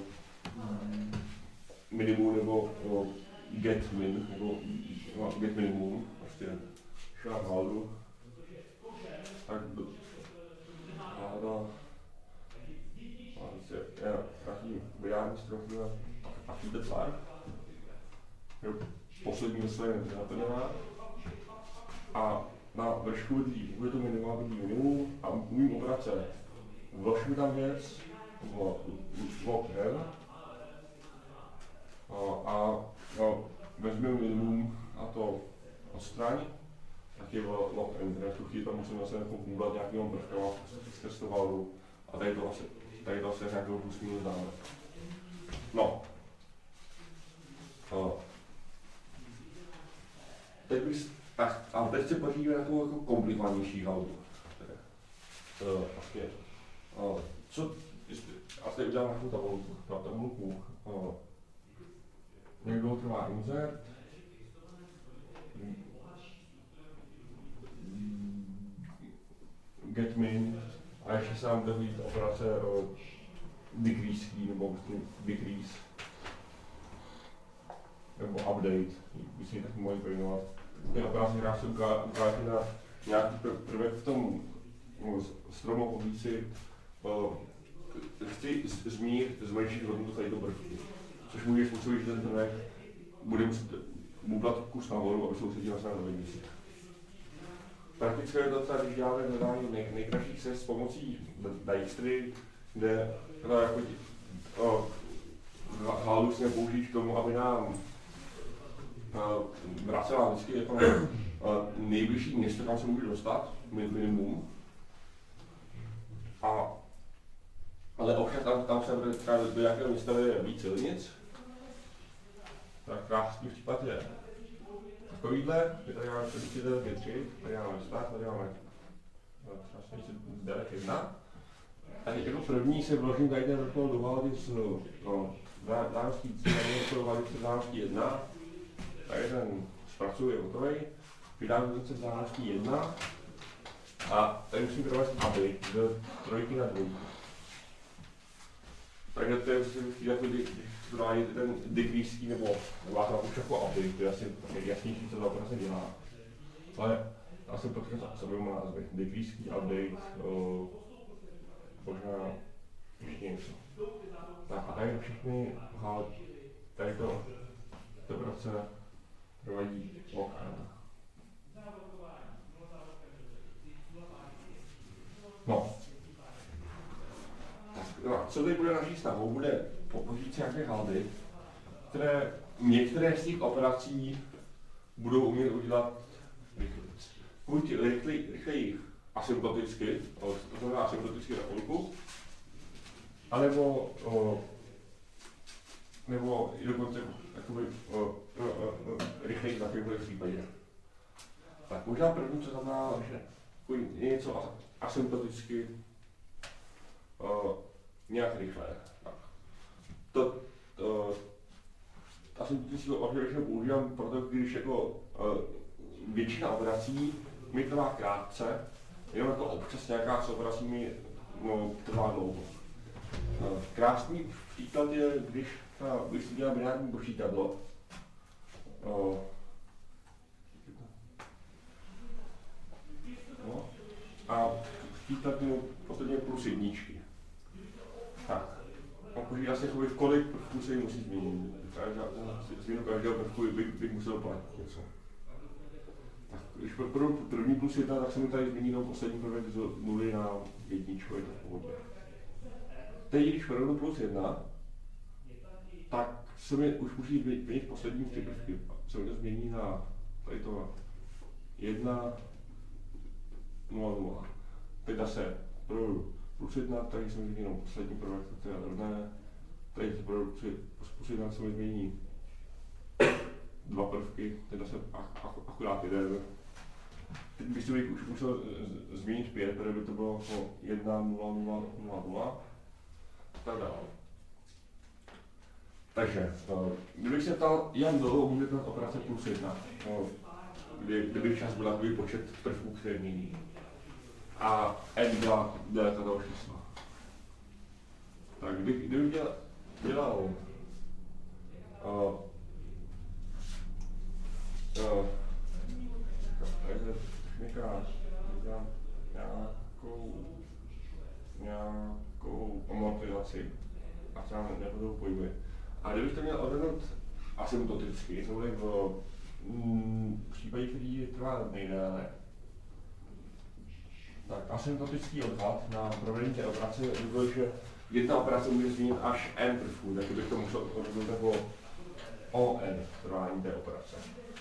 minimum nebo o, get min, nebo no, get minimum, prostě šlám haldu. Tak do, a do, je nějaký vyjádný strofil a feed tvar. Poslední sloje nenaplněná. A na vršku bydlí, bude to minimum, bydlí minimum a umím operace. Vložím tam věc, log N a no, vezmu minimum a to odstraň, tak je log N, které v tu chvíli tam musím zase vůblat nějakým prvkem z testovalu a tady to vlastně tady to se nějakou plus minus dáme. No. O. Teď bys, tak, a teď se podívej na takovou jako komplikovanější haldu. Vlastně, co, a teď udělám nějakou tabulku, na tabulku. O. Někdo trvá insert. Get min. A ještě se nám bude operace o decrease key, nebo vlastně decrease, nebo update, by si tak mohli pojmenovat. Ty operace, která se ukáže na nějaký prvek v tom no, stromu povíci, chci zmínit, zmenšit hodnotu tady do prvky, což může způsobit, že ten prvek bude muset bublat kus nahoru, aby se usadil na svém novém místě. prakticky je to třeba, když děláme hledání nej, nejkratších cest s pomocí Dijkstry, kde teda jako hlavu jsme použít k tomu, aby nám uh, vracela vždycky jako uh, nejbližší město, kam se může dostat, minimum. A, ale občas tam, tam se bude třeba do nějakého města víc silnic. Tak krásný případ je takovýhle, my tady máme předvíčit D tři, tady máme stát, tady máme D jedna. A teď jako první se vložím tady ten vrchol do Valdic, no, Dámský cíl, Valdic Dámský jedna, tady ten zpracuji je hotový, vydám se Dámský jedna a tady musím provést aby z trojky na dvojku. Takže to je jako ten degreeský nebo máte už jako aby, to je asi jasnější, co to operace dělá. Ale já jsem potřeba s oběma názvy. Degreeský update, možná ještě něco. Tak a tady všechny, aha, tady to, to operace provádí lokálně. No. No, co tady bude naší snahou, bude použít nějaké haldy, které některé z těch operací budou umět udělat rychlejc. Buď rychleji asymptoticky, to znamená asymptoticky na kolku, anebo o, nebo i dokonce jakoby, o, o, o, rychleji v takovémhle případě. Tak možná první, co znamená, že je něco asymptoticky o, nějak rychle. Tak. To, to asymptotického operačního používám proto, když jako o, většina operací mi trvá krátce, jenom jako občas nějaká s operacími no, trvá dlouho. Krásný příklad je, když, když si dělá binární počítadlo. No, a příklad je posledně plus jedničky. Tak, on počítá si, kolik prvků se jim musí změnit. Změnu každého prvku bych, bych musel platit něco. Tak, když pro první plus jedna, tak se mi tady změní no poslední prvek z nuly na jedničku, je to v pohodě. Teď, když pro plus jedna, tak se mi už musí změnit poslední tři prvky. Se mi to změní na tady to jedna, nula, nula. Teď zase pro plus jedna, tady se mi změní no poslední prvek, to je rovné. Tady se pro plus jedna se mi změní dva prvky, teď zase akorát jeden. Teď bych si už musel změnit pět, protože by to bylo jedna, nula, nula, nula, nula. Tak dále. Takže, kdybych se ptal, jak dlouho může trvat operace plus jedna, kdy, kdyby čas byl takový počet prvků, které mění. A n byla délka toho čísla. Tak kdybych, kdybych dělal, dělal uh, uh, technika, nějakou, nějakou amortizaci a třeba nebudou pojmy. A kdybych to měl odhadnout asymptoticky, to bude v mm, případě, který trvá nejdéle, tak asymptotický odhad na provedení té operace by byl, že jedna operace může změnit až n prvků, takže bych to musel odhadnout jako o n trvání té operace.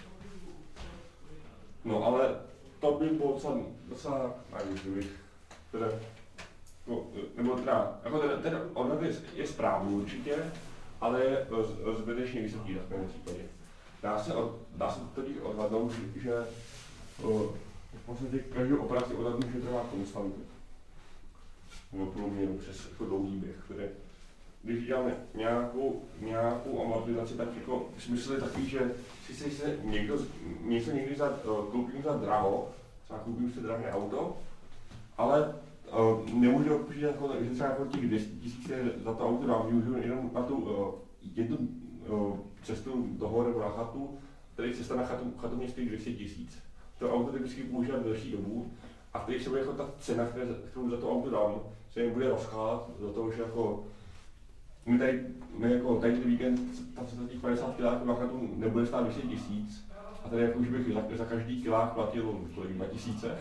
No ale to by bylo docela, docela najvíc, kdybych teda, no, nebo teda, jako ten, ten odhad je, je správný určitě, ale je zbytečně vysoký v takovém případě. Dá se, od, dá se totiž odhadnout, že o, v podstatě každou operaci odhadnu, že trvá konstantu. Nebo průměru přes jako dlouhý běh, které, když děláme nějakou, nějakou amortizaci, tak jako smysl je takový, že si se někdo, něco někdy za, koupím za draho, třeba koupím si drahé auto, ale uh, nemůžu odpočítat, jako, že třeba jako těch deset tisíc za to auto dám, využiju jenom na tu uh, jednu uh, cestu do hory nebo na chatu, tady cesta na chatu, chatu mě stojí dvě stě tisíc. To auto typicky používám delší dobu a teď se bude jako ta cena, kterou za to auto dám, se mi bude rozkládat do toho, že jako my tady, my jako tady ten víkend, ta cesta těch padesát kiláků na chatu nebude stát dvě stě tisíc, A tady jako už bych za, za každý kilák platil kolik, dva tisíce?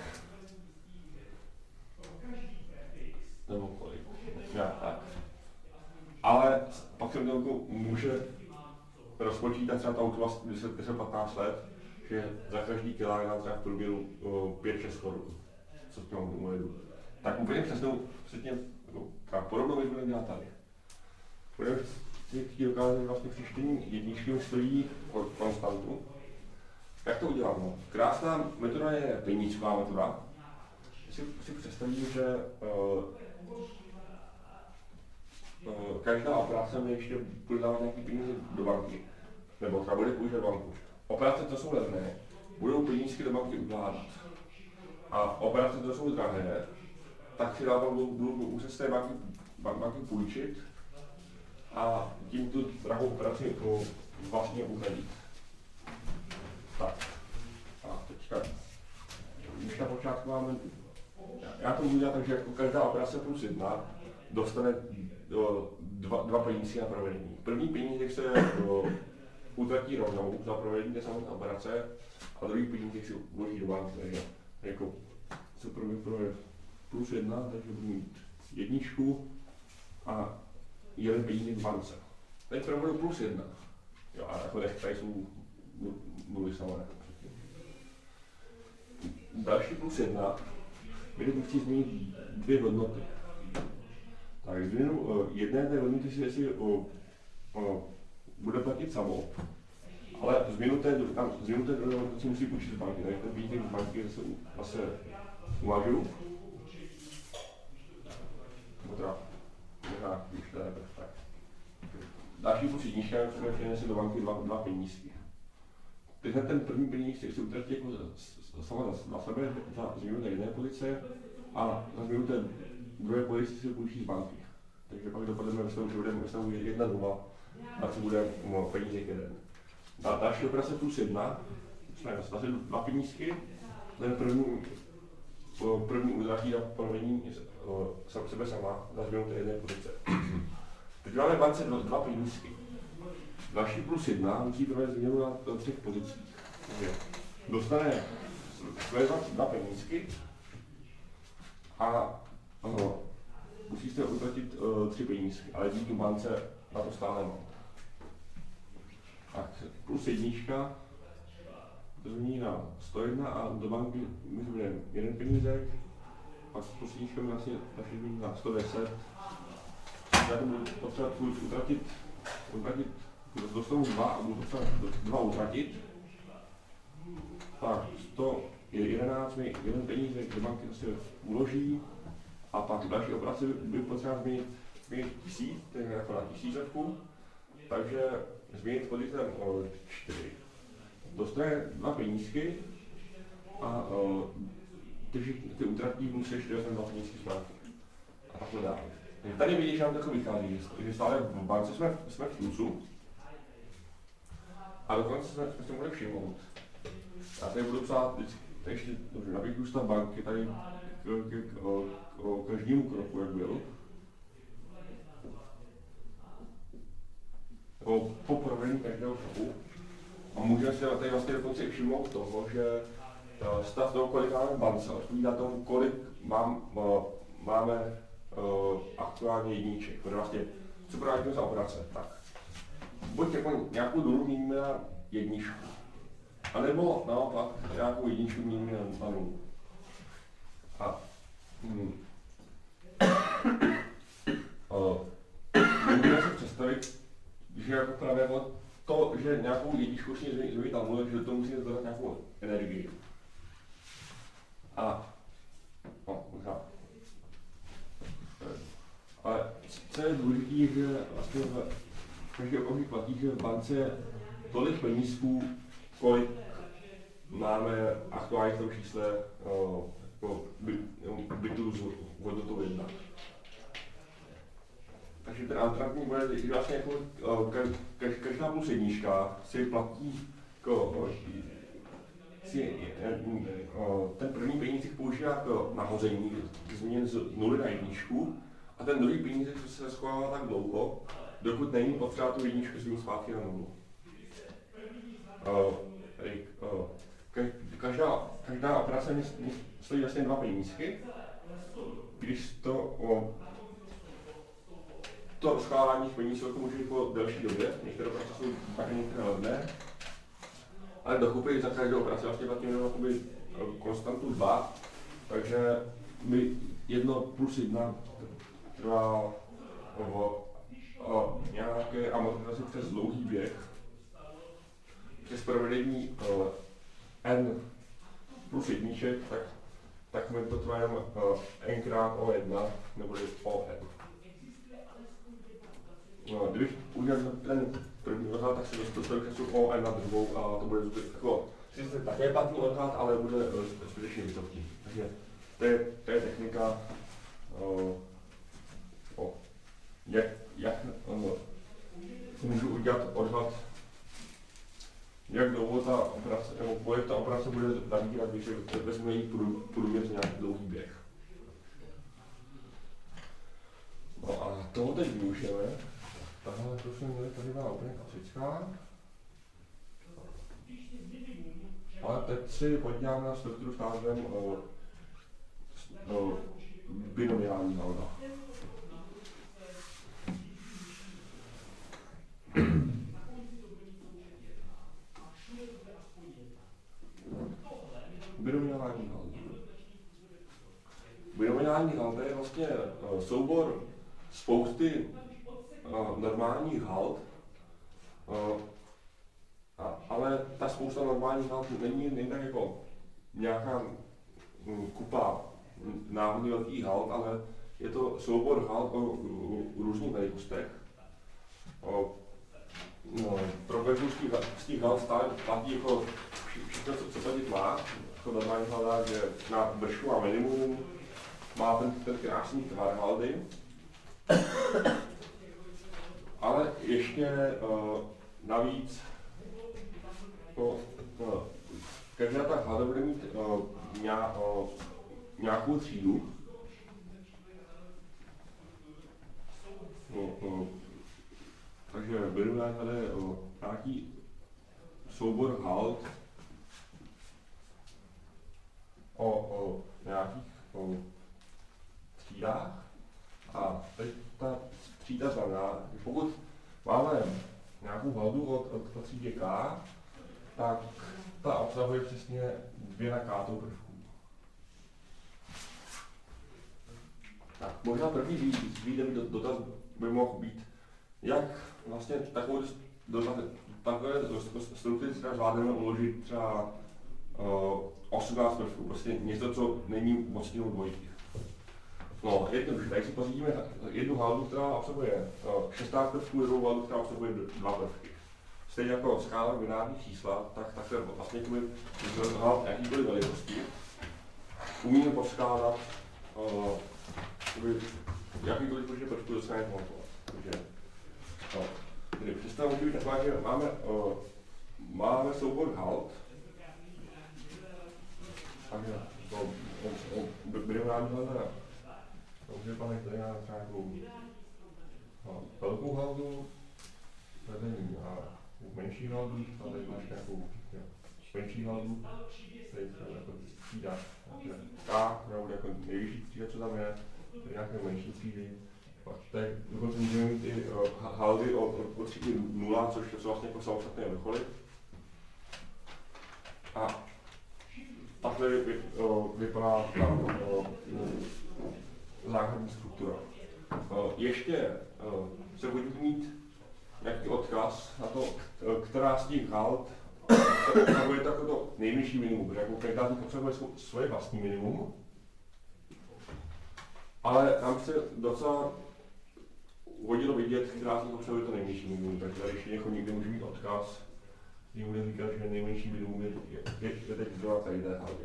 Nebo kolik? Já, tak. Ale pak jsem to jako může rozpočítat třeba to auto vlastně deset patnáct let, že za každý kilák nám třeba v průběhu pět šest korun, co s tím autem jedu. Tak úplně přesnou, přesně, no, podobnou věc budeme dělat tady. Budeme chtít dokázat vlastně při čtení jedničky stojí konstantu. Jak to udělám? No? Krásná metoda je penízková metoda. Si, si představím, že uh, uh, každá operace mi ještě bude dávat nějaký peníze do banky. Nebo třeba bude půjčet banku. Operace, co jsou levné, budou penízky do banky ukládat. A operace, co jsou drahé, tak si dávám, budu muset z té banky, banky půjčit a tím tu drahou operaci vlastně uhradit. Tak. A teďka, když na počátku máme, já to budu dělat tak, že jako každá operace plus jedna dostane do, dva, dva penízky na provedení. První peníze se do, utratí rovnou za provedení té samotné operace a druhý peníze si uloží do banky. Takže jako se provede plus jedna, takže budu mít jedničku a jeden peníze v bance. Teď provedu plus jedna. Jo, a jako tady jsou nuly samé. Další plus jedna, my tu chci změnit dvě hodnoty. Tak změnu jedné té hodnoty si jestli o, o, bude platit samo, ale změnu té, tam, změnu té druhé hodnoty si musí půjčit z banky. Takže ten výtek z banky zase, zase uvažu. Teda, možná, když to je tak. Další plus jednička, které přinese do banky dva, dva penízky. Teď ten první peníz chci utratit jako sama na sebe, za změnu té jedné pozice a za změnu té druhé pozice si půjčí z banky. Takže pak dopadneme ve stavu, že budeme ve stavu jedna nula a co bude no, penízek jeden. A další operace plus jedna, jsme zase dva penízky, ten první, první utratí na provedení sam sebe sama za změnu té jedné pozice. Teď máme v bance dva, dva penízky. Další plus jedna musí provést změnu na třech pozicích. Takže dostane své dva, dva penízky a ano, musíte utratit uh, tři penízky, ale díky bance na to stále mám. Tak plus jednička to změní na sto jedna a do banky mi bude jeden penízek, pak plus jednička mi vlastně změní na sto deset. Já to budu potřebovat utratit, utratit dostanu dva a budu potřebovat dva utratit. Tak sto jedenáct mi jeden penízek do banky zase uloží a pak další operace by potřeba změnit, změnit tisíc, tedy jako na tisícovku, takže změnit pozice o čtyři. Dostane dva penízky a o, ty, ty utratí musí ještě dostat dva penízky zpátky. A takhle dále. Tady vidíš, že nám takhle vychází, že stále v bance jsme, jsme v plusu a dokonce jsme, jsme si mohli všimnout. Já tady budu psát ještě, abych zůstal banky tady k, k, k, o, o každému kroku, jak byl. O, po provedení každého kroku. A můžeme si tady vlastně dokonce i všimnout toho, že stav toho, kolik máme v bance, odpovídá tomu, kolik mám, máme Uh, aktuálně jedniček, protože vlastně, co provádíme za operace, tak buď jako nějakou nulu měníme na jedničku, anebo naopak nějakou jedničku měníme na, na nulu. A hmm. uh, můžeme si představit, že jako právě jako to, že nějakou jedničku si změnit na nulu, že to musí dodat nějakou energii. A no, možná. Ale co je důležité, že vlastně v každý okamžik platí, že v bance je tolik penízků, kolik máme aktuálně v tom čísle uh, by, bytů z hodnotou jedna. Takže ten alternativní bude, že vlastně jako uh, kaž, každá plus jednička si platí jako, uh, si, uh, ten první peníz používá jako nahození, změněn z nuly na jedničku. A ten druhý penízek se schovává tak dlouho, dokud není potřeba tu jedničku změnit zpátky na nulu. Uh, uh, každá operace mě, mě stojí vlastně dva penízky. Když to o, to rozkládání těch penízek může jít po delší době, některé operace jsou také některé levné. Ale dokupy za každou operaci vlastně platíme jenom jakoby konstantu dva, takže mi jedno plus jedna trvá o, o nějaké amortizaci přes dlouhý běh, přes provedení o, n plus jedniček, tak, tak mi to trvá jenom o, n krát o jedna, neboli o n. No, kdybych udělal ten první odhad, tak se dostanu času o n na druhou a to bude zbyt jako, sice také platný odhad, ale bude skutečně vysoký. Takže to je, to je technika, o, o, jak, jak o, můžu udělat odhad, jak dlouho ta operace, nebo kolik ta operace bude nabírat, když vezme její průměr z nějaký dlouhý běh. No a toho teď využijeme. Tahle to jsme měli tady byla úplně klasická. Ale teď si podíváme na strukturu s názvem o, o, binomiální halda. Binomiální halda. Binomiální halda je vlastně o, soubor spousty o, normálních hald, o, a, ale ta spousta normálních hald není, není tak jako nějaká m, kupa náhodně velkých hald, ale je to soubor hald o, o, o různých velikostech. O, no, pro každou z těch hald stále platí jako všechno, co, co platit má. Jako normální halda, že na vršku má minimum, má ten, ten krásný tvar haldy. Ale ještě uh, navíc uh, uh, každá ta halda bude mít uh, nějak, uh, nějakou třídu. Uh, uh, takže budeme tady uh, nějaký soubor hald o, o nějakých o třídách. A teď ta třída znamená, že pokud máme nějakou haldu od, od, od třídě K, tak ta obsahuje přesně dvě na K prvků. Tak možná první výdevý dotaz by mohl být, jak vlastně takovou dotaz, takové struktury třeba zvládneme uložit třeba uh, osmnáct prvků, prostě něco, co není mocnou dvojky. No, jednoduše, tady si pořídíme jednu haldu, která obsahuje uh, šestnáct prvků, jednu haldu, která obsahuje dva prvky. Stejně jako skála binární čísla, tak takhle vlastně kdyby hald jakýkoliv velikosti umíme poskládat uh, jakýkoliv počet prvků dostaneme hmotovat. Takže no, tedy představa může být taková, že máme, uh, máme soubor hald, takže to binární halda. Takže pane, tady máme třeba nějakou no, velkou haldu, tady a menší haldu, a tady máš nějakou jo, menší haldu, tady třeba jako třída, K, která bude jako nejvyšší třída, co tam je, tady nějaké menší třídy. Pak tady dokonce můžeme mít i uh, haldy od, od, od třídy nula, což jsou vlastně jako samostatné vrcholy. A takhle vy, vy, uh, vypadá tam uh, základní struktura. Ještě se bude mít nějaký odkaz na to, která z těch hald obsahuje takové to nejnižší minimum, protože jako každá z nich obsahuje svoje vlastní minimum, ale nám se docela hodilo vidět, která z nich obsahuje to nejnižší minimum, takže tady ještě někdo někde může mít odkaz, který bude říkat, že nejmenší minimum je, je, je, je teď zrovna tady té haldě.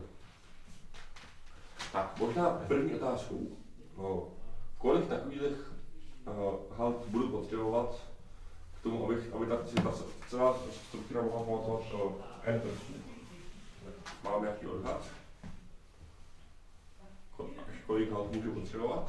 Tak, možná první otázkou. No, kolik takových uh, hald budu potřebovat k tomu, abych, aby ta, ta celá struktura mohla pamatovat uh, n prvků? Mám nějaký odhad? Kolik hald můžu potřebovat?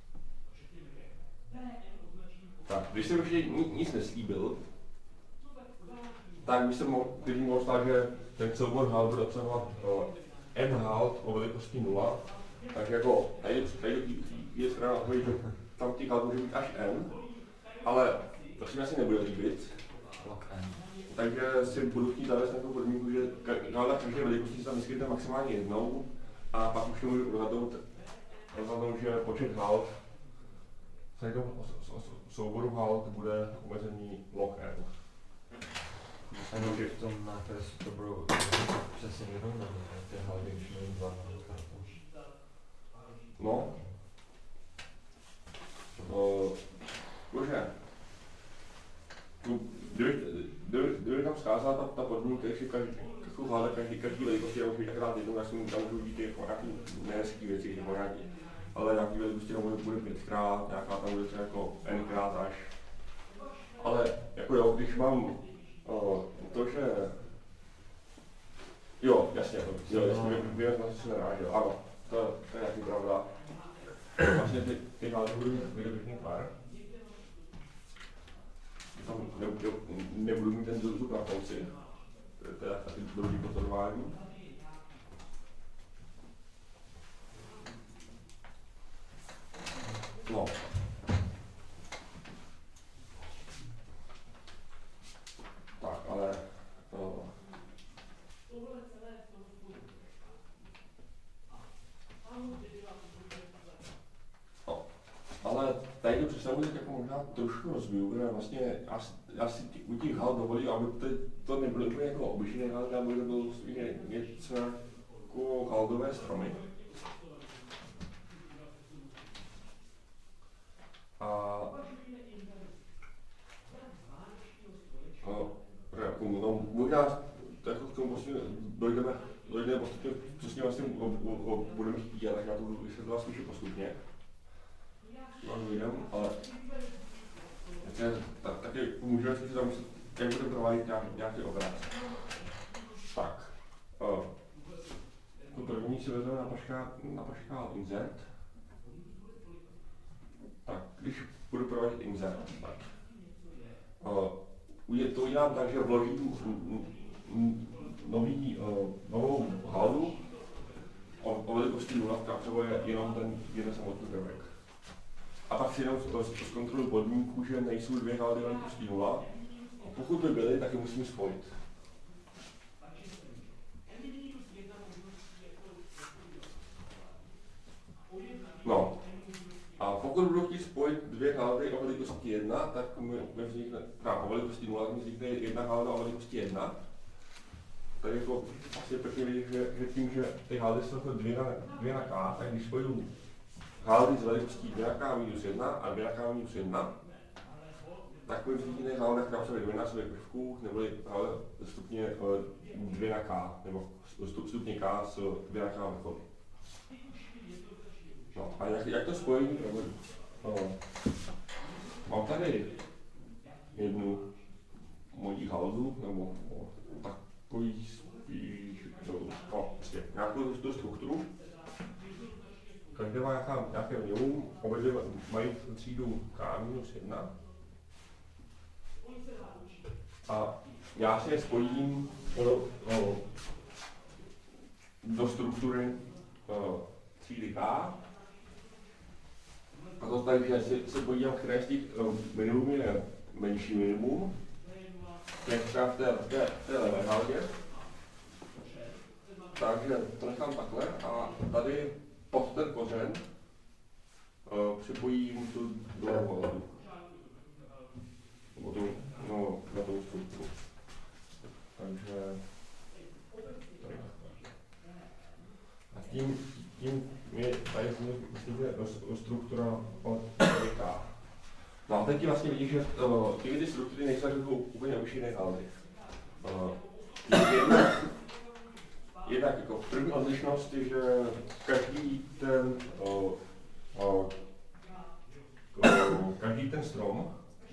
Tak, když jsem ještě nic neslíbil, tak bych se mohl, mohl stát, že ten soubor hald bude obsahovat uh, N halt o velikosti nula, takže jako tady, tady je strana takový, že tam těch halt může být až N, ale to si mi asi nebude líbit. Takže si budu chtít zavést takovou podmínku, že halda každé velikosti se tam vyskytne maximálně jednou a pak už to můžu rozhodnout, rozhodnout že počet halt z toho souboru halt bude omezený log N. Ano, že v tom nákresu to budou přesně vyrovnané, ty haldy už mají dva haldy. No. Uh, Bože. Kdyby, kdyby, kdyby tam scházela ta, ta podmínka, že každý, každou halda, každý, každý velikosti, já můžu být akorát jednou, já jsem tam můžu být jako nějaký nehezký věci, nebo nějaký, ale nějaký velikosti tam bude, bude pětkrát, nějaká tam bude třeba jako nkrát až. Ale jako jo, když mám Uh, to, že... Jo, jasně, to, jo, jasně, vím, na co se narážel, ano, to, to je nějaký pravda. Vlastně ty, ty haldy budou mít pěkný tvar. Tam ne, ne, nebudu mít ten zub na konci, to je taky dobrý pozorování. No. Tak, ale... Uh, no, ale tady tu představu teď jako možná trošku rozbiju, protože vlastně asi, asi u těch hal dovolí, aby to, to nebylo úplně jako obyčejné haldy, ale to bylo něco jako haldové stromy. A... No, no, možná jako k tomu vlastně dojdeme, dojdeme postupně, co s tím vlastně o, o, o, budeme chtít dělat, tak já to budu vysvětlovat spíše postupně. Vám dojdem, ale tak, taky můžeme si tam, jak budeme provádět nějaký, nějaký operace. Tak, uh, tu první si vezmeme na paškál, na paškál insert. Tak, když budu provádět insert, tak uh, to udělám tak, že vložím nový, uh, novou haldu o, o velikosti nula, která převuje jenom ten jeden samotný prvek. A pak si jenom zkontroluji podmínku, že nejsou dvě haldy velikosti nula. A pokud by byly, tak je musím spojit. No. A pokud budu chtít spojit dvě haldy o velikosti jedna, tak mi vznikne, teda o velikosti nula, mi vznikne jedna halda o velikosti jedna. Tady jako asi pěkně vidět, že, že tím, že ty haldy jsou dvě na, dvě na k, tak když spoju haldy s velikostí dvě na k minus jedna a dvě na k minus jedna, tak mi vznikne halda, která obsahuje dvojnásobek prvků, neboli halda stupně dvě na k, nebo stupně k s dvě na k vrcholy. No, a jak, jak to spojení provedu? No, mám tady jednu mojí haldu, nebo no, takový spíš, no, no prostě nějakou tu strukturu. Každá má nějaká, nějaké minimum, obě mají třídu k minus jedna. A já si je spojím no, no, do struktury no, třídy K. A to tak, že si, se podívám, které z těch um, minimum je menší minimum, jak třeba v té, té, té levé haldě. Takže to nechám takhle a tady pod ten kořen uh, připojím tu druhou haldu. Nebo tu, no, na tu strukturu. Takže... A tím, tím je tady myslíte struktura od K. No a teď vlastně vidíš, že uh, ty, ty struktury nejsou jako úplně obyčejné haldy. Uh, jednak, jednak jako první odlišnost je, že každý ten uh, uh, uh, každý ten strom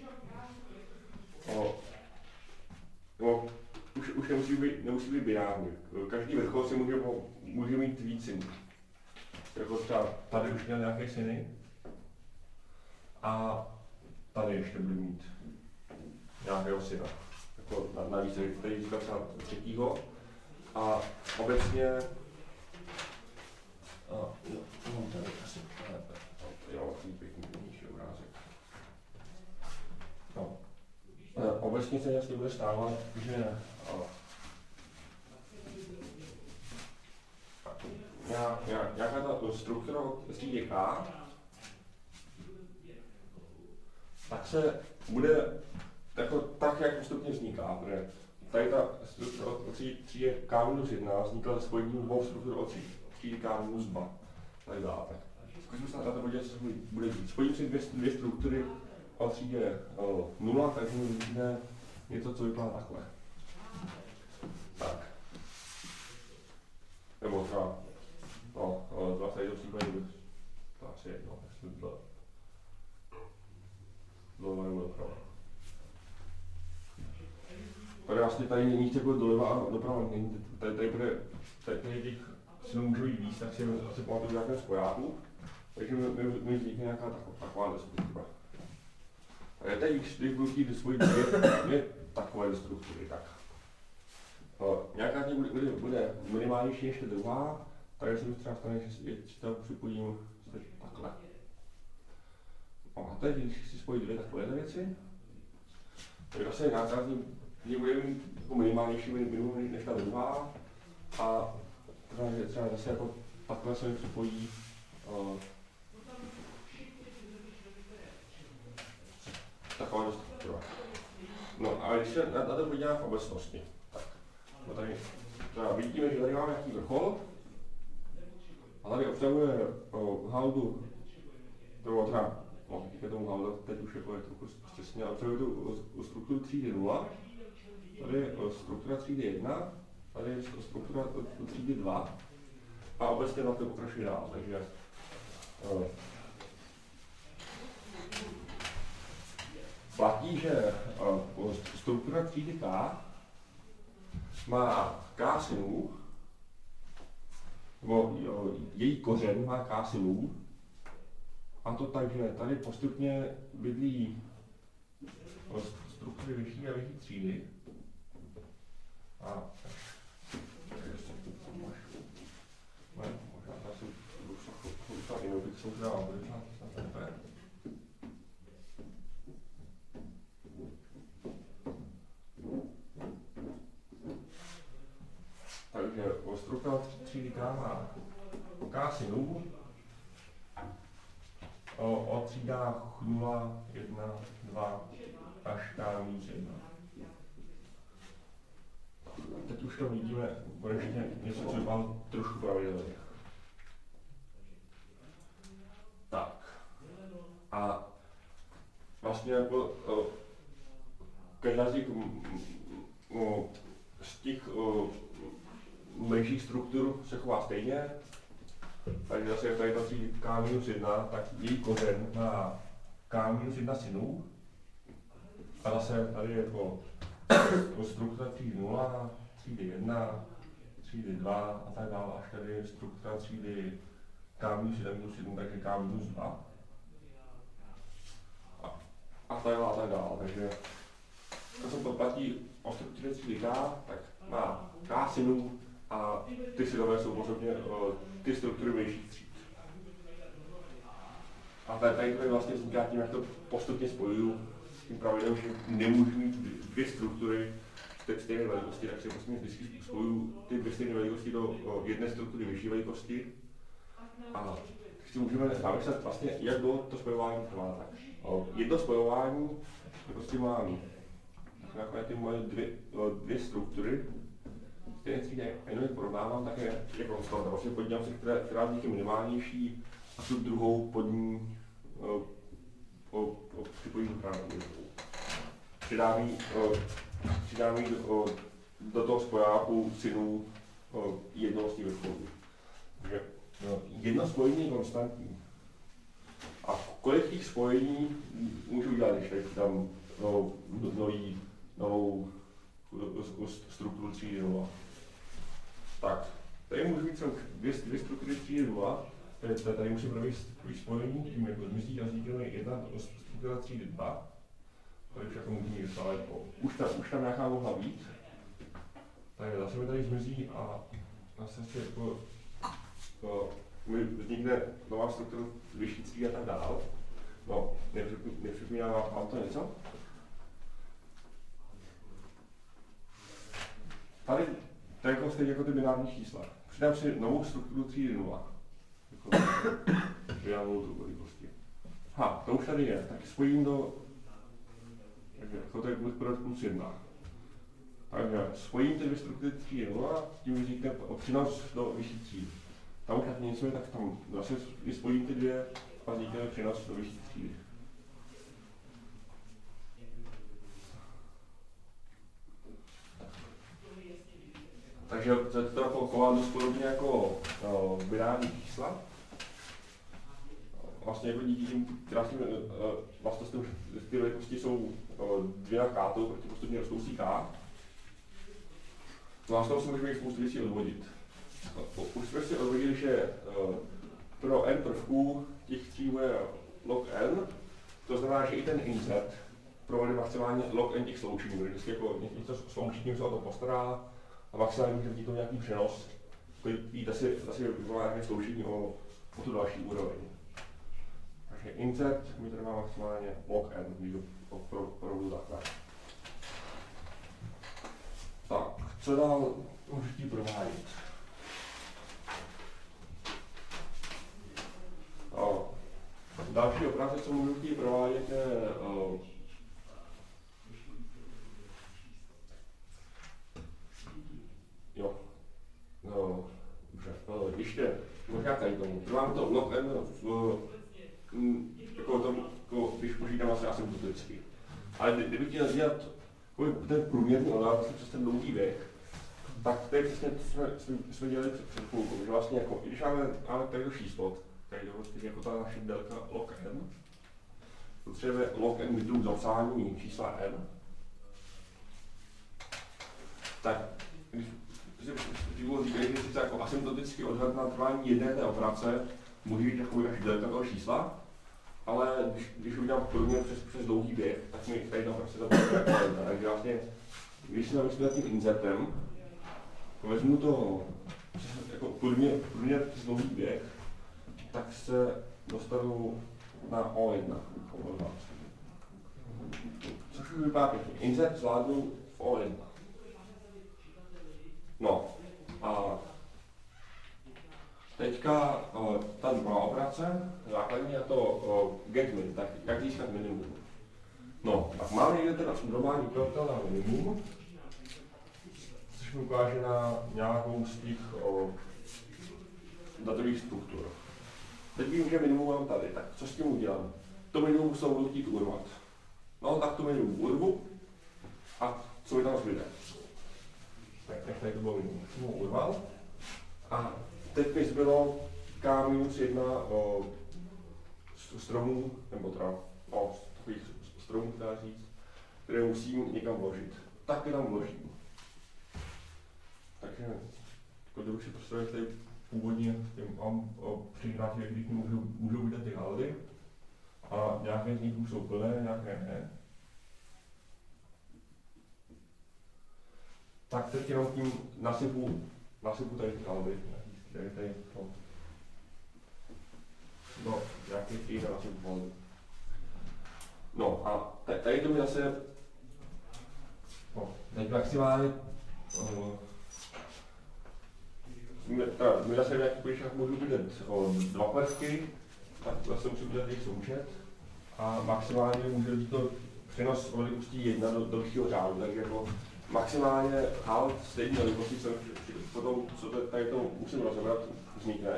uh, uh, už, už nemusí být, nemusí být binární. Každý vrchol si může, může mít víc synů. Jako třeba tady už měl nějaké syny a tady ještě budu mít nějakého syna. Jako navíc, který říkal třeba třetího. A obecně obecně se jasně bude stávat, že o, nějaká ta struktura od třídy K, tak se bude jako tak, jak postupně vzniká, protože tady ta struktura od třídy K minus jedna vznikla ze spojení dvou struktur od třídy K minus dva. Tak dále. Zkusím se na to podívat, co bude dít. Spojím si dvě, dvě struktury o třídě nula, takže mi vidíme něco, co vypadá takhle. Tak. Nebo třeba, no, dva tady to případě, to asi jedno, jestli to doleva nebo doprava. Tady vlastně tady není nic jako doleva a doprava, tady, tady bude, tady, tady těch si může jít víc, tak si asi pamatuju v nějakém spojáku, takže mi, mi, mi vznikne nějaká taková struktura. A teď, když budu chtít spojit dvě, dvě takové struktury, tak o, nějaká z nich bude, bude, bude minimálnější než ta druhá, tady se mi třeba stane, že to připojím takhle. No a teď, když chci spojit dvě takové věci, tak zase nějaká z nich bude mít jako minimálnější minimum než ta druhá, a takže třeba zase jako takhle se mi připojí uh, taková struktura. No a když se na, na to podívám v obecnosti, tak no tady třeba vidíme, že tady máme nějaký vrchol a tady obsahuje uh, haldu, nebo třeba, no díky tomu halda, teď už jako je trochu přesně, ale obsahuje tu uh, strukturu třídy nula, tady je uh, struktura třídy jedna, tady je struktura od třídy dva a obecně na to pokračuje dál, takže uh, platí, že uh, struktura třídy K má K synů, nebo jo, její kořen má K synů, a to tak, že tady postupně bydlí uh, struktury vyšší a vyšší třídy. A ne, možná asi budu se chloupat jinou, bych se už dál, bude snad tepe. Takže struktura třídy K má K synů o, o třídách nula, jedna, dva až K minus jedna. Teď už to vidíme konečně něco, co vypadá trošku pravidelně. Tak. A vlastně jako uh, každá z těch, uh, z těch uh, menších struktur se chová stejně. Takže zase jak tady ta třída K minus jedna, tak její kořen má K minus jedna synů. A zase tady je jako struktura třídy nula, třídy jedna, třídy dva a tak dále, až tady je struktura třídy K minus jedna minus jedna, takže K minus dva. A, a tak dále, a tak dále, takže to se platí o struktuře třídy K, tak má K synů a ty synové jsou postupně ty struktury menších tříd. A tady, tady to vlastně vzniká tím, jak to postupně spojuju s tím pravidlem, že nemůžu mít dvě struktury stejné velikosti, tak si prostě vždycky spojuju ty dvě stejné velikosti do jedné struktury vyšší velikosti. A si můžeme zamyslet vlastně, jak dlouho to spojování trvá. Tak jedno spojování, prostě mám takové ty moje dvě, dvě struktury, které třídě jenom porovnávám, tak je, je konstanta. Vlastně podívám se, která, která z nich je minimálnější a tu druhou pod ní připojím právě. Přidám jí, přidám jí do, do toho spojáku synů jednoho z těch vrcholů. Takže jedno spojení je konstantní. A kolik těch spojení můžu udělat, když tady dám nový, novou strukturu třídy nula. Tak, tady můžu mít dvě, dvě struktury třídy nula, tady, tady musím provést spojení, tím jako zmizí a vznikne jedna struktura třídy dva. Tady už jako můžu mít, ale už tam, už tam nějaká mohla být. Takže zase mi tady zmizí a zase jako to, mi vznikne nová struktura vyšší třídy a tak dál. No, nepřipomíná vám to něco? tady to je jako stejně jako ty binární čísla. Přidám si novou strukturu třídy nula. Jako binárnou tu velikosti. Ha, to už tady je, tak spojím do, takže jako to je plus jedna. Takže spojím ty dvě struktury třídy nula, tím vznikne přínos do vyšší třídy. Tam už něco je, tak tam zase spojím ty dvě a vznikne přínos do vyšší třídy. Takže to je to chová dost podobně jako uh, binární čísla. Vlastně jako díky tím krásným uh, vlastnostem, ty velikosti jsou uh, dvě na k, to proti postupně rostoucí k. No a z toho si můžeme jich spoustu věcí odvodit. Uh, už jsme si odvodili, že uh, pro n prvků těch tří bude log n, to znamená, že i ten insert provede maximálně log n těch sloučení, protože vždycky jako něco sloučení se o to postará, a maximálně může vzniknout nějaký přenos, který asi, asi vyvolá nějaké sloučení o, o tu další úroveň. Takže insert mi trvá maximálně log n, když to provedu takhle. Tak, co dál můžu ti provádět? O, další operace, co můžu ti provádět, je o, jo, no, dobře, no, ještě, možná tady tomu, trvám to log n v, m, jako tom, jako, když počítám asi asymptoticky. Ale kdybych chtěl dělat ten průměrný odhad vlastně přes ten dlouhý věk, tak to je přesně to, jsme, jsme, jsme dělali před, před půlkou, že vlastně jako, i když máme, máme tady to číslo, tady to vlastně jako ta naše délka log n, potřebuje log n metrů k zapsání čísla n, tak když Živo říkají, že sice jako asymptotický odhad na trvání jedné té operace může být takový až délka toho čísla, ale když, když udělám průměr přes, přes dlouhý běh, tak mi tady ta operace zapadne jako jedna. Takže vlastně, když si namyslím nad tím insertem, vezmu to jako průměr, průměr přes dlouhý běh, tak se dostanu na O jedna. Což už vypadá pěkně. Insert zvládnu v O jedna. No a teďka uh, ta druhá operace, základní je to uh, get min, tak jak získat minimum. No, tak máme někde ten globální ukazatel na minimum, což mi ukáže na nějakou z těch uh, datových struktur. Teď vím, že minimum mám tady, tak co s tím udělám? To minimum se budu chtít urvat. No, tak to minimum urvu a co mi tam zbyde? Tak, tak tady to bylo minimum. Jsem ho urval. A teď mi zbylo k minus jedna o stromů, nebo teda o takových stromů, dá říct, které musím někam vložit. Tak je tam vložím. Takže, když si představit tady původně, mám přihrát, že když můžu, můžou být ty haldy, a nějaké z nich už jsou plné, nějaké ne. Tak teď jenom tím nasypu, nasypu tady ty haldy, tady tady to. No, nějaký tři nasypu haldy. No a tady to mi zase, no, teď maximálně, uh, my zase v nějakých půjčkách můžu vidět dva prvky, tak zase musím vidět jejich součet a maximálně může být to přenos velikostí jedna do dalšího řádu, takže jako maximálně halt stejný velikosti, co potom, co tady to musím rozebrat, vznikne.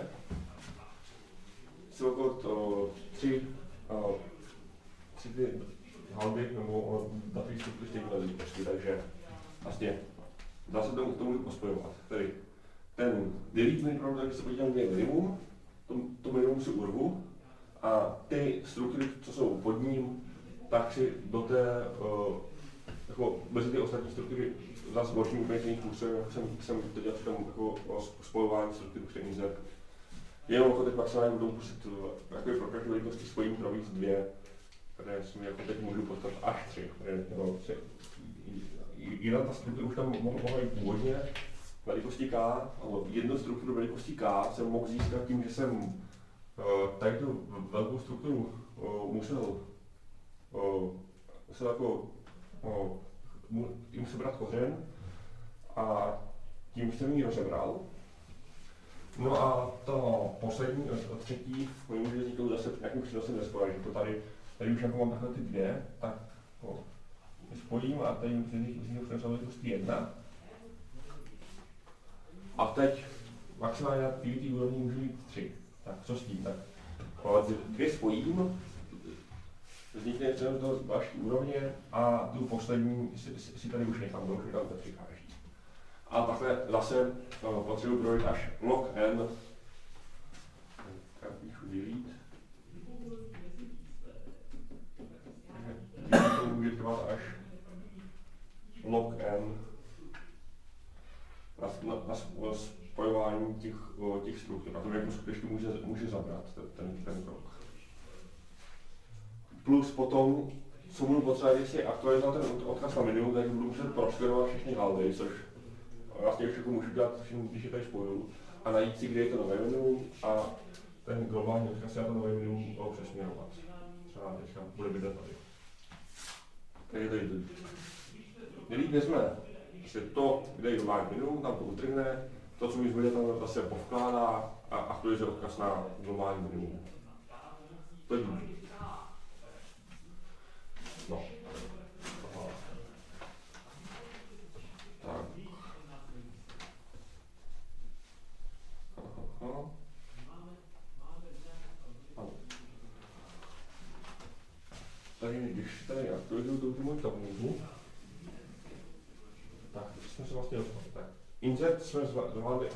Jsou jako to tři, uh, tři ty haldy nebo datový struktury stejný velikosti, takže vlastně dá se tomu, tomu pospojovat. Tedy ten delete minimum, takže se podívám, kde je minimum, to, to minimum si urvu a ty struktury, co jsou pod ním, tak si do té, uh, jako mezi ty ostatní struktury zase vložím úplně stejný způsobem, jak jsem, jsem to dělal při tom jako, spojování struktur stejný zep. Jenom jako teď maximálně budu muset jako pro každou velikosti spojím pro víc dvě, které si jako teď můžu postat až tři. No, tři. Jedna ta struktura už tam mohla být původně, velikosti K, alebo jednu strukturu velikosti K jsem mohl získat tím, že jsem uh, tady tu velkou strukturu uh, musel, uh, musel jako, uh, mu, jim sebrat kořen a tím jsem ji rozebral. No a to poslední, od třetí, může vzniknout zase nějakým přínosem ze spoje, že to tady, tady už jako mám takhle ty dvě, tak jako spojím a tady vzniknou přínosem prostě jedna. A teď maximálně na té úrovni můžu mít tři. Tak co s tím? Tak dvě spojím, vznikne přínos do další úrovně a tu poslední si, si, si tady už nechám, už tam nepřikáží. A takhle zase no, potřebuji projít až log n, tak píšu delete. Takže to může trvat až log n na, na, na spojování těch, těch struktur. A to mě skutečně může, může zabrat ten, ten krok. Plus potom, co budu potřebovat, jestli aktualizovat ten odkaz na minimum, tak budu muset proskerovat všechny haldy, což vlastně všechno můžu dělat, když je tady spojuju, a najít si, kde je to nové minimum a ten globální odkaz na to nové minimum přesměrovat. Třeba teďka bude bydlet tady. Takže tady to. Delete vezme to, kde je globální minimum, tam to utrhne, to, co mi zbyde, tam zase povkládá a aktualizuje odkaz na globální minimum. To je důležité. No. Tak. Aha. Ano. Takže když tady aktualizuju tu můj tabulku, tak jsme se vlastně dostali. Tak. Insert jsme zvládli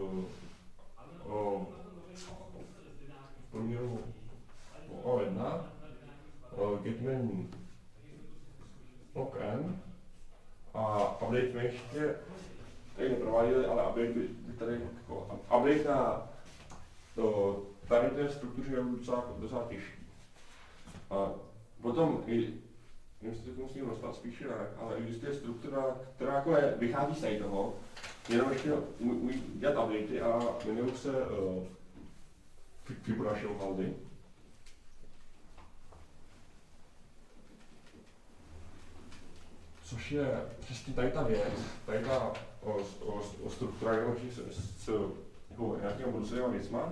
o průměru o jedna, getMen log n a update jsme ještě tady neprováděli, ale update by tady jako update na to, tady té struktuře je docela, docela těžký. A potom i, nevím, jestli to musím dostat spíše ne, ale existuje struktura, která jako je, vychází z tady toho, jenom ještě umí dělat updatey a jmenují se uh, Fibonacci haldy. Což je přesně tady ta věc, tady ta o, o, o struktura jenom s, s, s jako nějakými budoucíma věcma.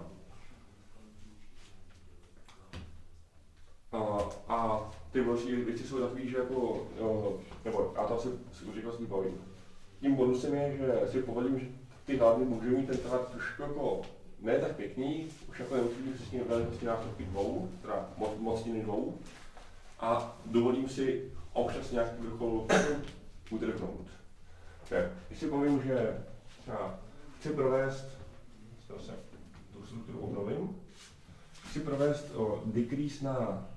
A, a ty budoucí věci jsou takové, že jako, o, nebo já to asi si říkal s tím bavím. Tím bonusem je, že si povolím, že ty hlavy můžou mít ten trvat trošku jako ne tak pěkný, už jako nemusí přesně velikosti násobky dvou, teda moc, mocniny dvou. A dovolím si občas nějaký vrchol utrhnout. Když si povím, že já chci provést, zase tu strukturu obnovím, chci provést o, decrease na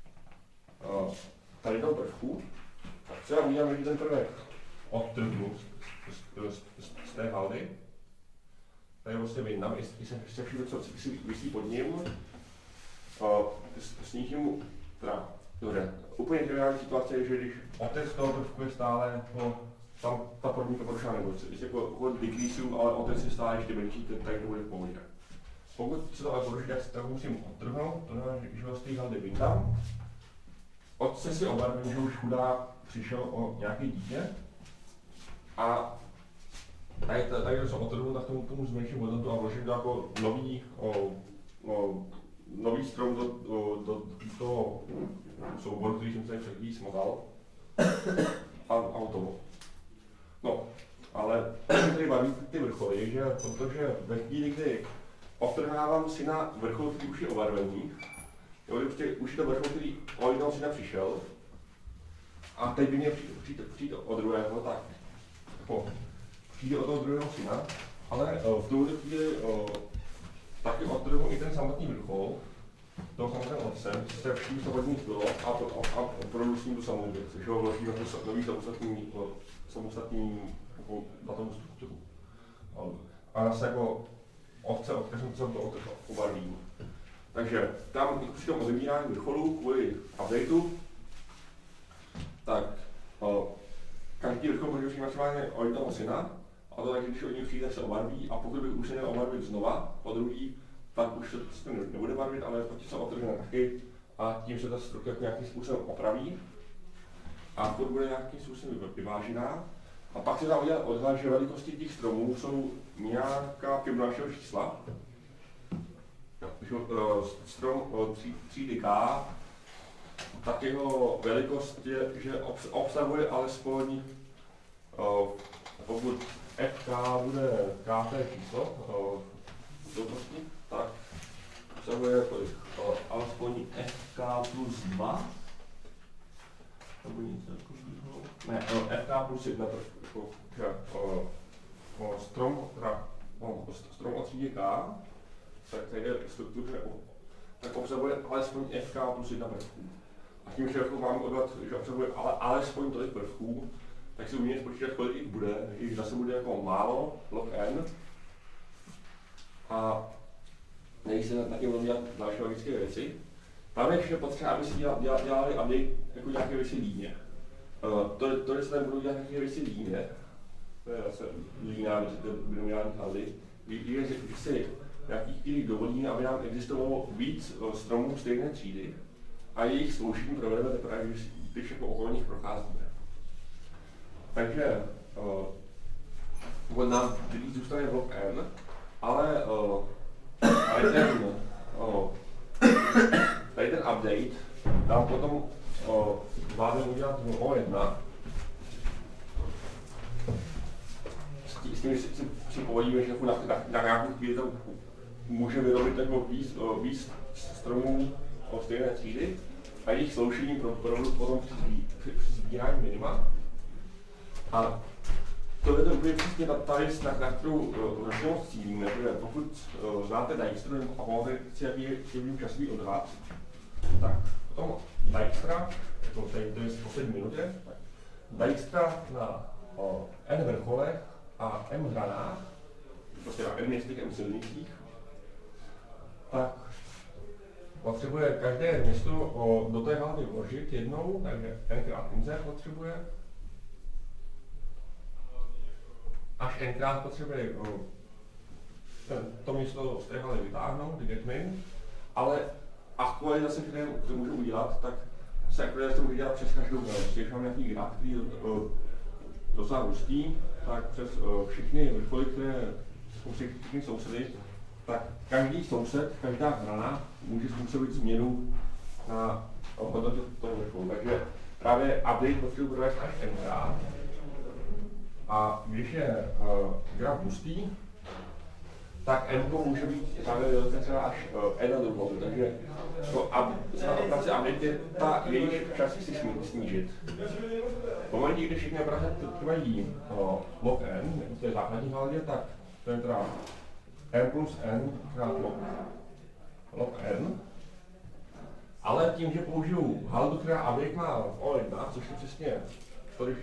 o, tady toho prvku, tak třeba udělám, že ten prvek odtrhnu z, z, z, z, z té haldy. Tady vlastně vyndám, jestli se, se všechno, co vysí pod ním, o, s, s nikým, teda, dobře, úplně triviální situace je, že když otec toho prvku je stále, no, tam ta podmínka porušená nebo když jako hod decreaseu, ale otec je stále ještě menší, tak to bude v pohodě. Pokud se to ale poruší, tak musím odtrhnout, to znamená, že vlastně haldy vyndám. Otce si obarvím, že už chudák přišel o nějaké dítě a tady, tady to, co odtrhnu, tak tomu, tomu zmenším hodnotu a vložím to jako nový, o, o, nový strom do, do, do toho souboru, který jsem tady předtím smazal a, a hotovo. No, ale mě tady baví ty vrcholy, že protože ve chvíli, kdy odtrhávám syna vrchol, který už je obarvený, jo, prostě už je to vrchol, který o jednoho syna přišel a teď by mě přijít, přijít o druhého, tak jako přijde o toho druhého syna, ale o, v tuhle chvíli o, taky odtrhnu i ten samotný vrchol, toho samotného otce, se vším, co od nich bylo a, a, a produlu s ním tu samou věc, že ho vložím jako nový samostatný, samostatný jako datovou strukturu. A zase jako otce, odkažím, co to obarvím. Takže tam při tom odebírání vrcholu kvůli updateu, tak o, každý vrchol může přijít maximálně o jednoho syna, a to takže když od něj přijde, se obarví a pokud bych už se měl obarvit znova, po druhý, tak už se to nebude barvit, ale proti se otrhne taky a tím se ta struktura nějakým způsobem opraví a pokud bude nějakým způsobem vyvážená A pak se tam udělat odhad, že velikosti těch stromů jsou nějaká Fibonacciho čísla. No, strom třídy K, tak jeho velikost je, že obsahuje alespoň, pokud F K bude K T číslo, doprosti, tak obsahuje kolik? Alespoň F K plus dva, nebo něco takového. Ne, F K plus jedna, strom, strom o třídě K, tak tady je struktura, tak obsahuje alespoň F K plus jedna prvků. A tím, že jako máme odhad, že obsahuje ale, alespoň tolik prvků, tak si umíme spočítat, kolik jich bude, jich zase bude jako málo, log n. A než se taky budou dělat další logické věci. Tam je ještě potřeba, aby si dělali, dělali update jako nějaké věci líně. Uh, to, to, že se tam budou dělat nějaké věci líně, to je zase líná, že budou dělat hazy, je, že si nějakých chvílích dovolíme, aby nám existovalo víc uh, stromů stejné třídy a jejich sloučení provedeme teprve, když, když jako okolo nich procházíme. Takže uh, nám teď zůstane blok n, ale, uh, ale ten, uh, tady ten update nám potom uh, vládne udělat O jedna. S tím, že si, si povolíme, že na, na, na nějakou chvíli tam může vyrobit jako víc, uh, víc stromů o stejné třídy a jejich sloučení provedu potom při sbírání minima. A to je to úplně přesně ta, ta věc, na, na kterou ročnost cílíme, protože pokud uh, znáte Dijkstra a máte si jaký je časový odhad, tak potom Dijkstra, jako tady to je v poslední minutě, Dijkstra na uh, n vrcholech a m hranách, prostě na n městech, m silnicích, tak potřebuje každé město o, do té hlavy vložit jednou, takže nkrát insert potřebuje. Až nkrát potřebuje o, ten, to místo z té hlavy vytáhnout, getmin, ale aktualizace, které to můžu udělat, tak se aktualizace může dělat přes každou hlavy. Když mám nějaký graf, který je docela hustý, tak přes o, všechny vrcholy, které jsou všechny sousedy, tak každý soused, každá hrana může způsobit změnu na hodnotu toho vrcholu. Takže právě update potřebuji provést až nkrát. A když je uh, graf hustý, tak n může být právě třeba až uh, n na druhou. Takže to operace update je ta jejich čas si snížit. V momentě, kdy všechny operace trvají uh, log n, v té základní hladě, tak to je teda n plus n krát log, log n. Ale tím, že použiju haldu, která update má v O jedna, což je přesně to, když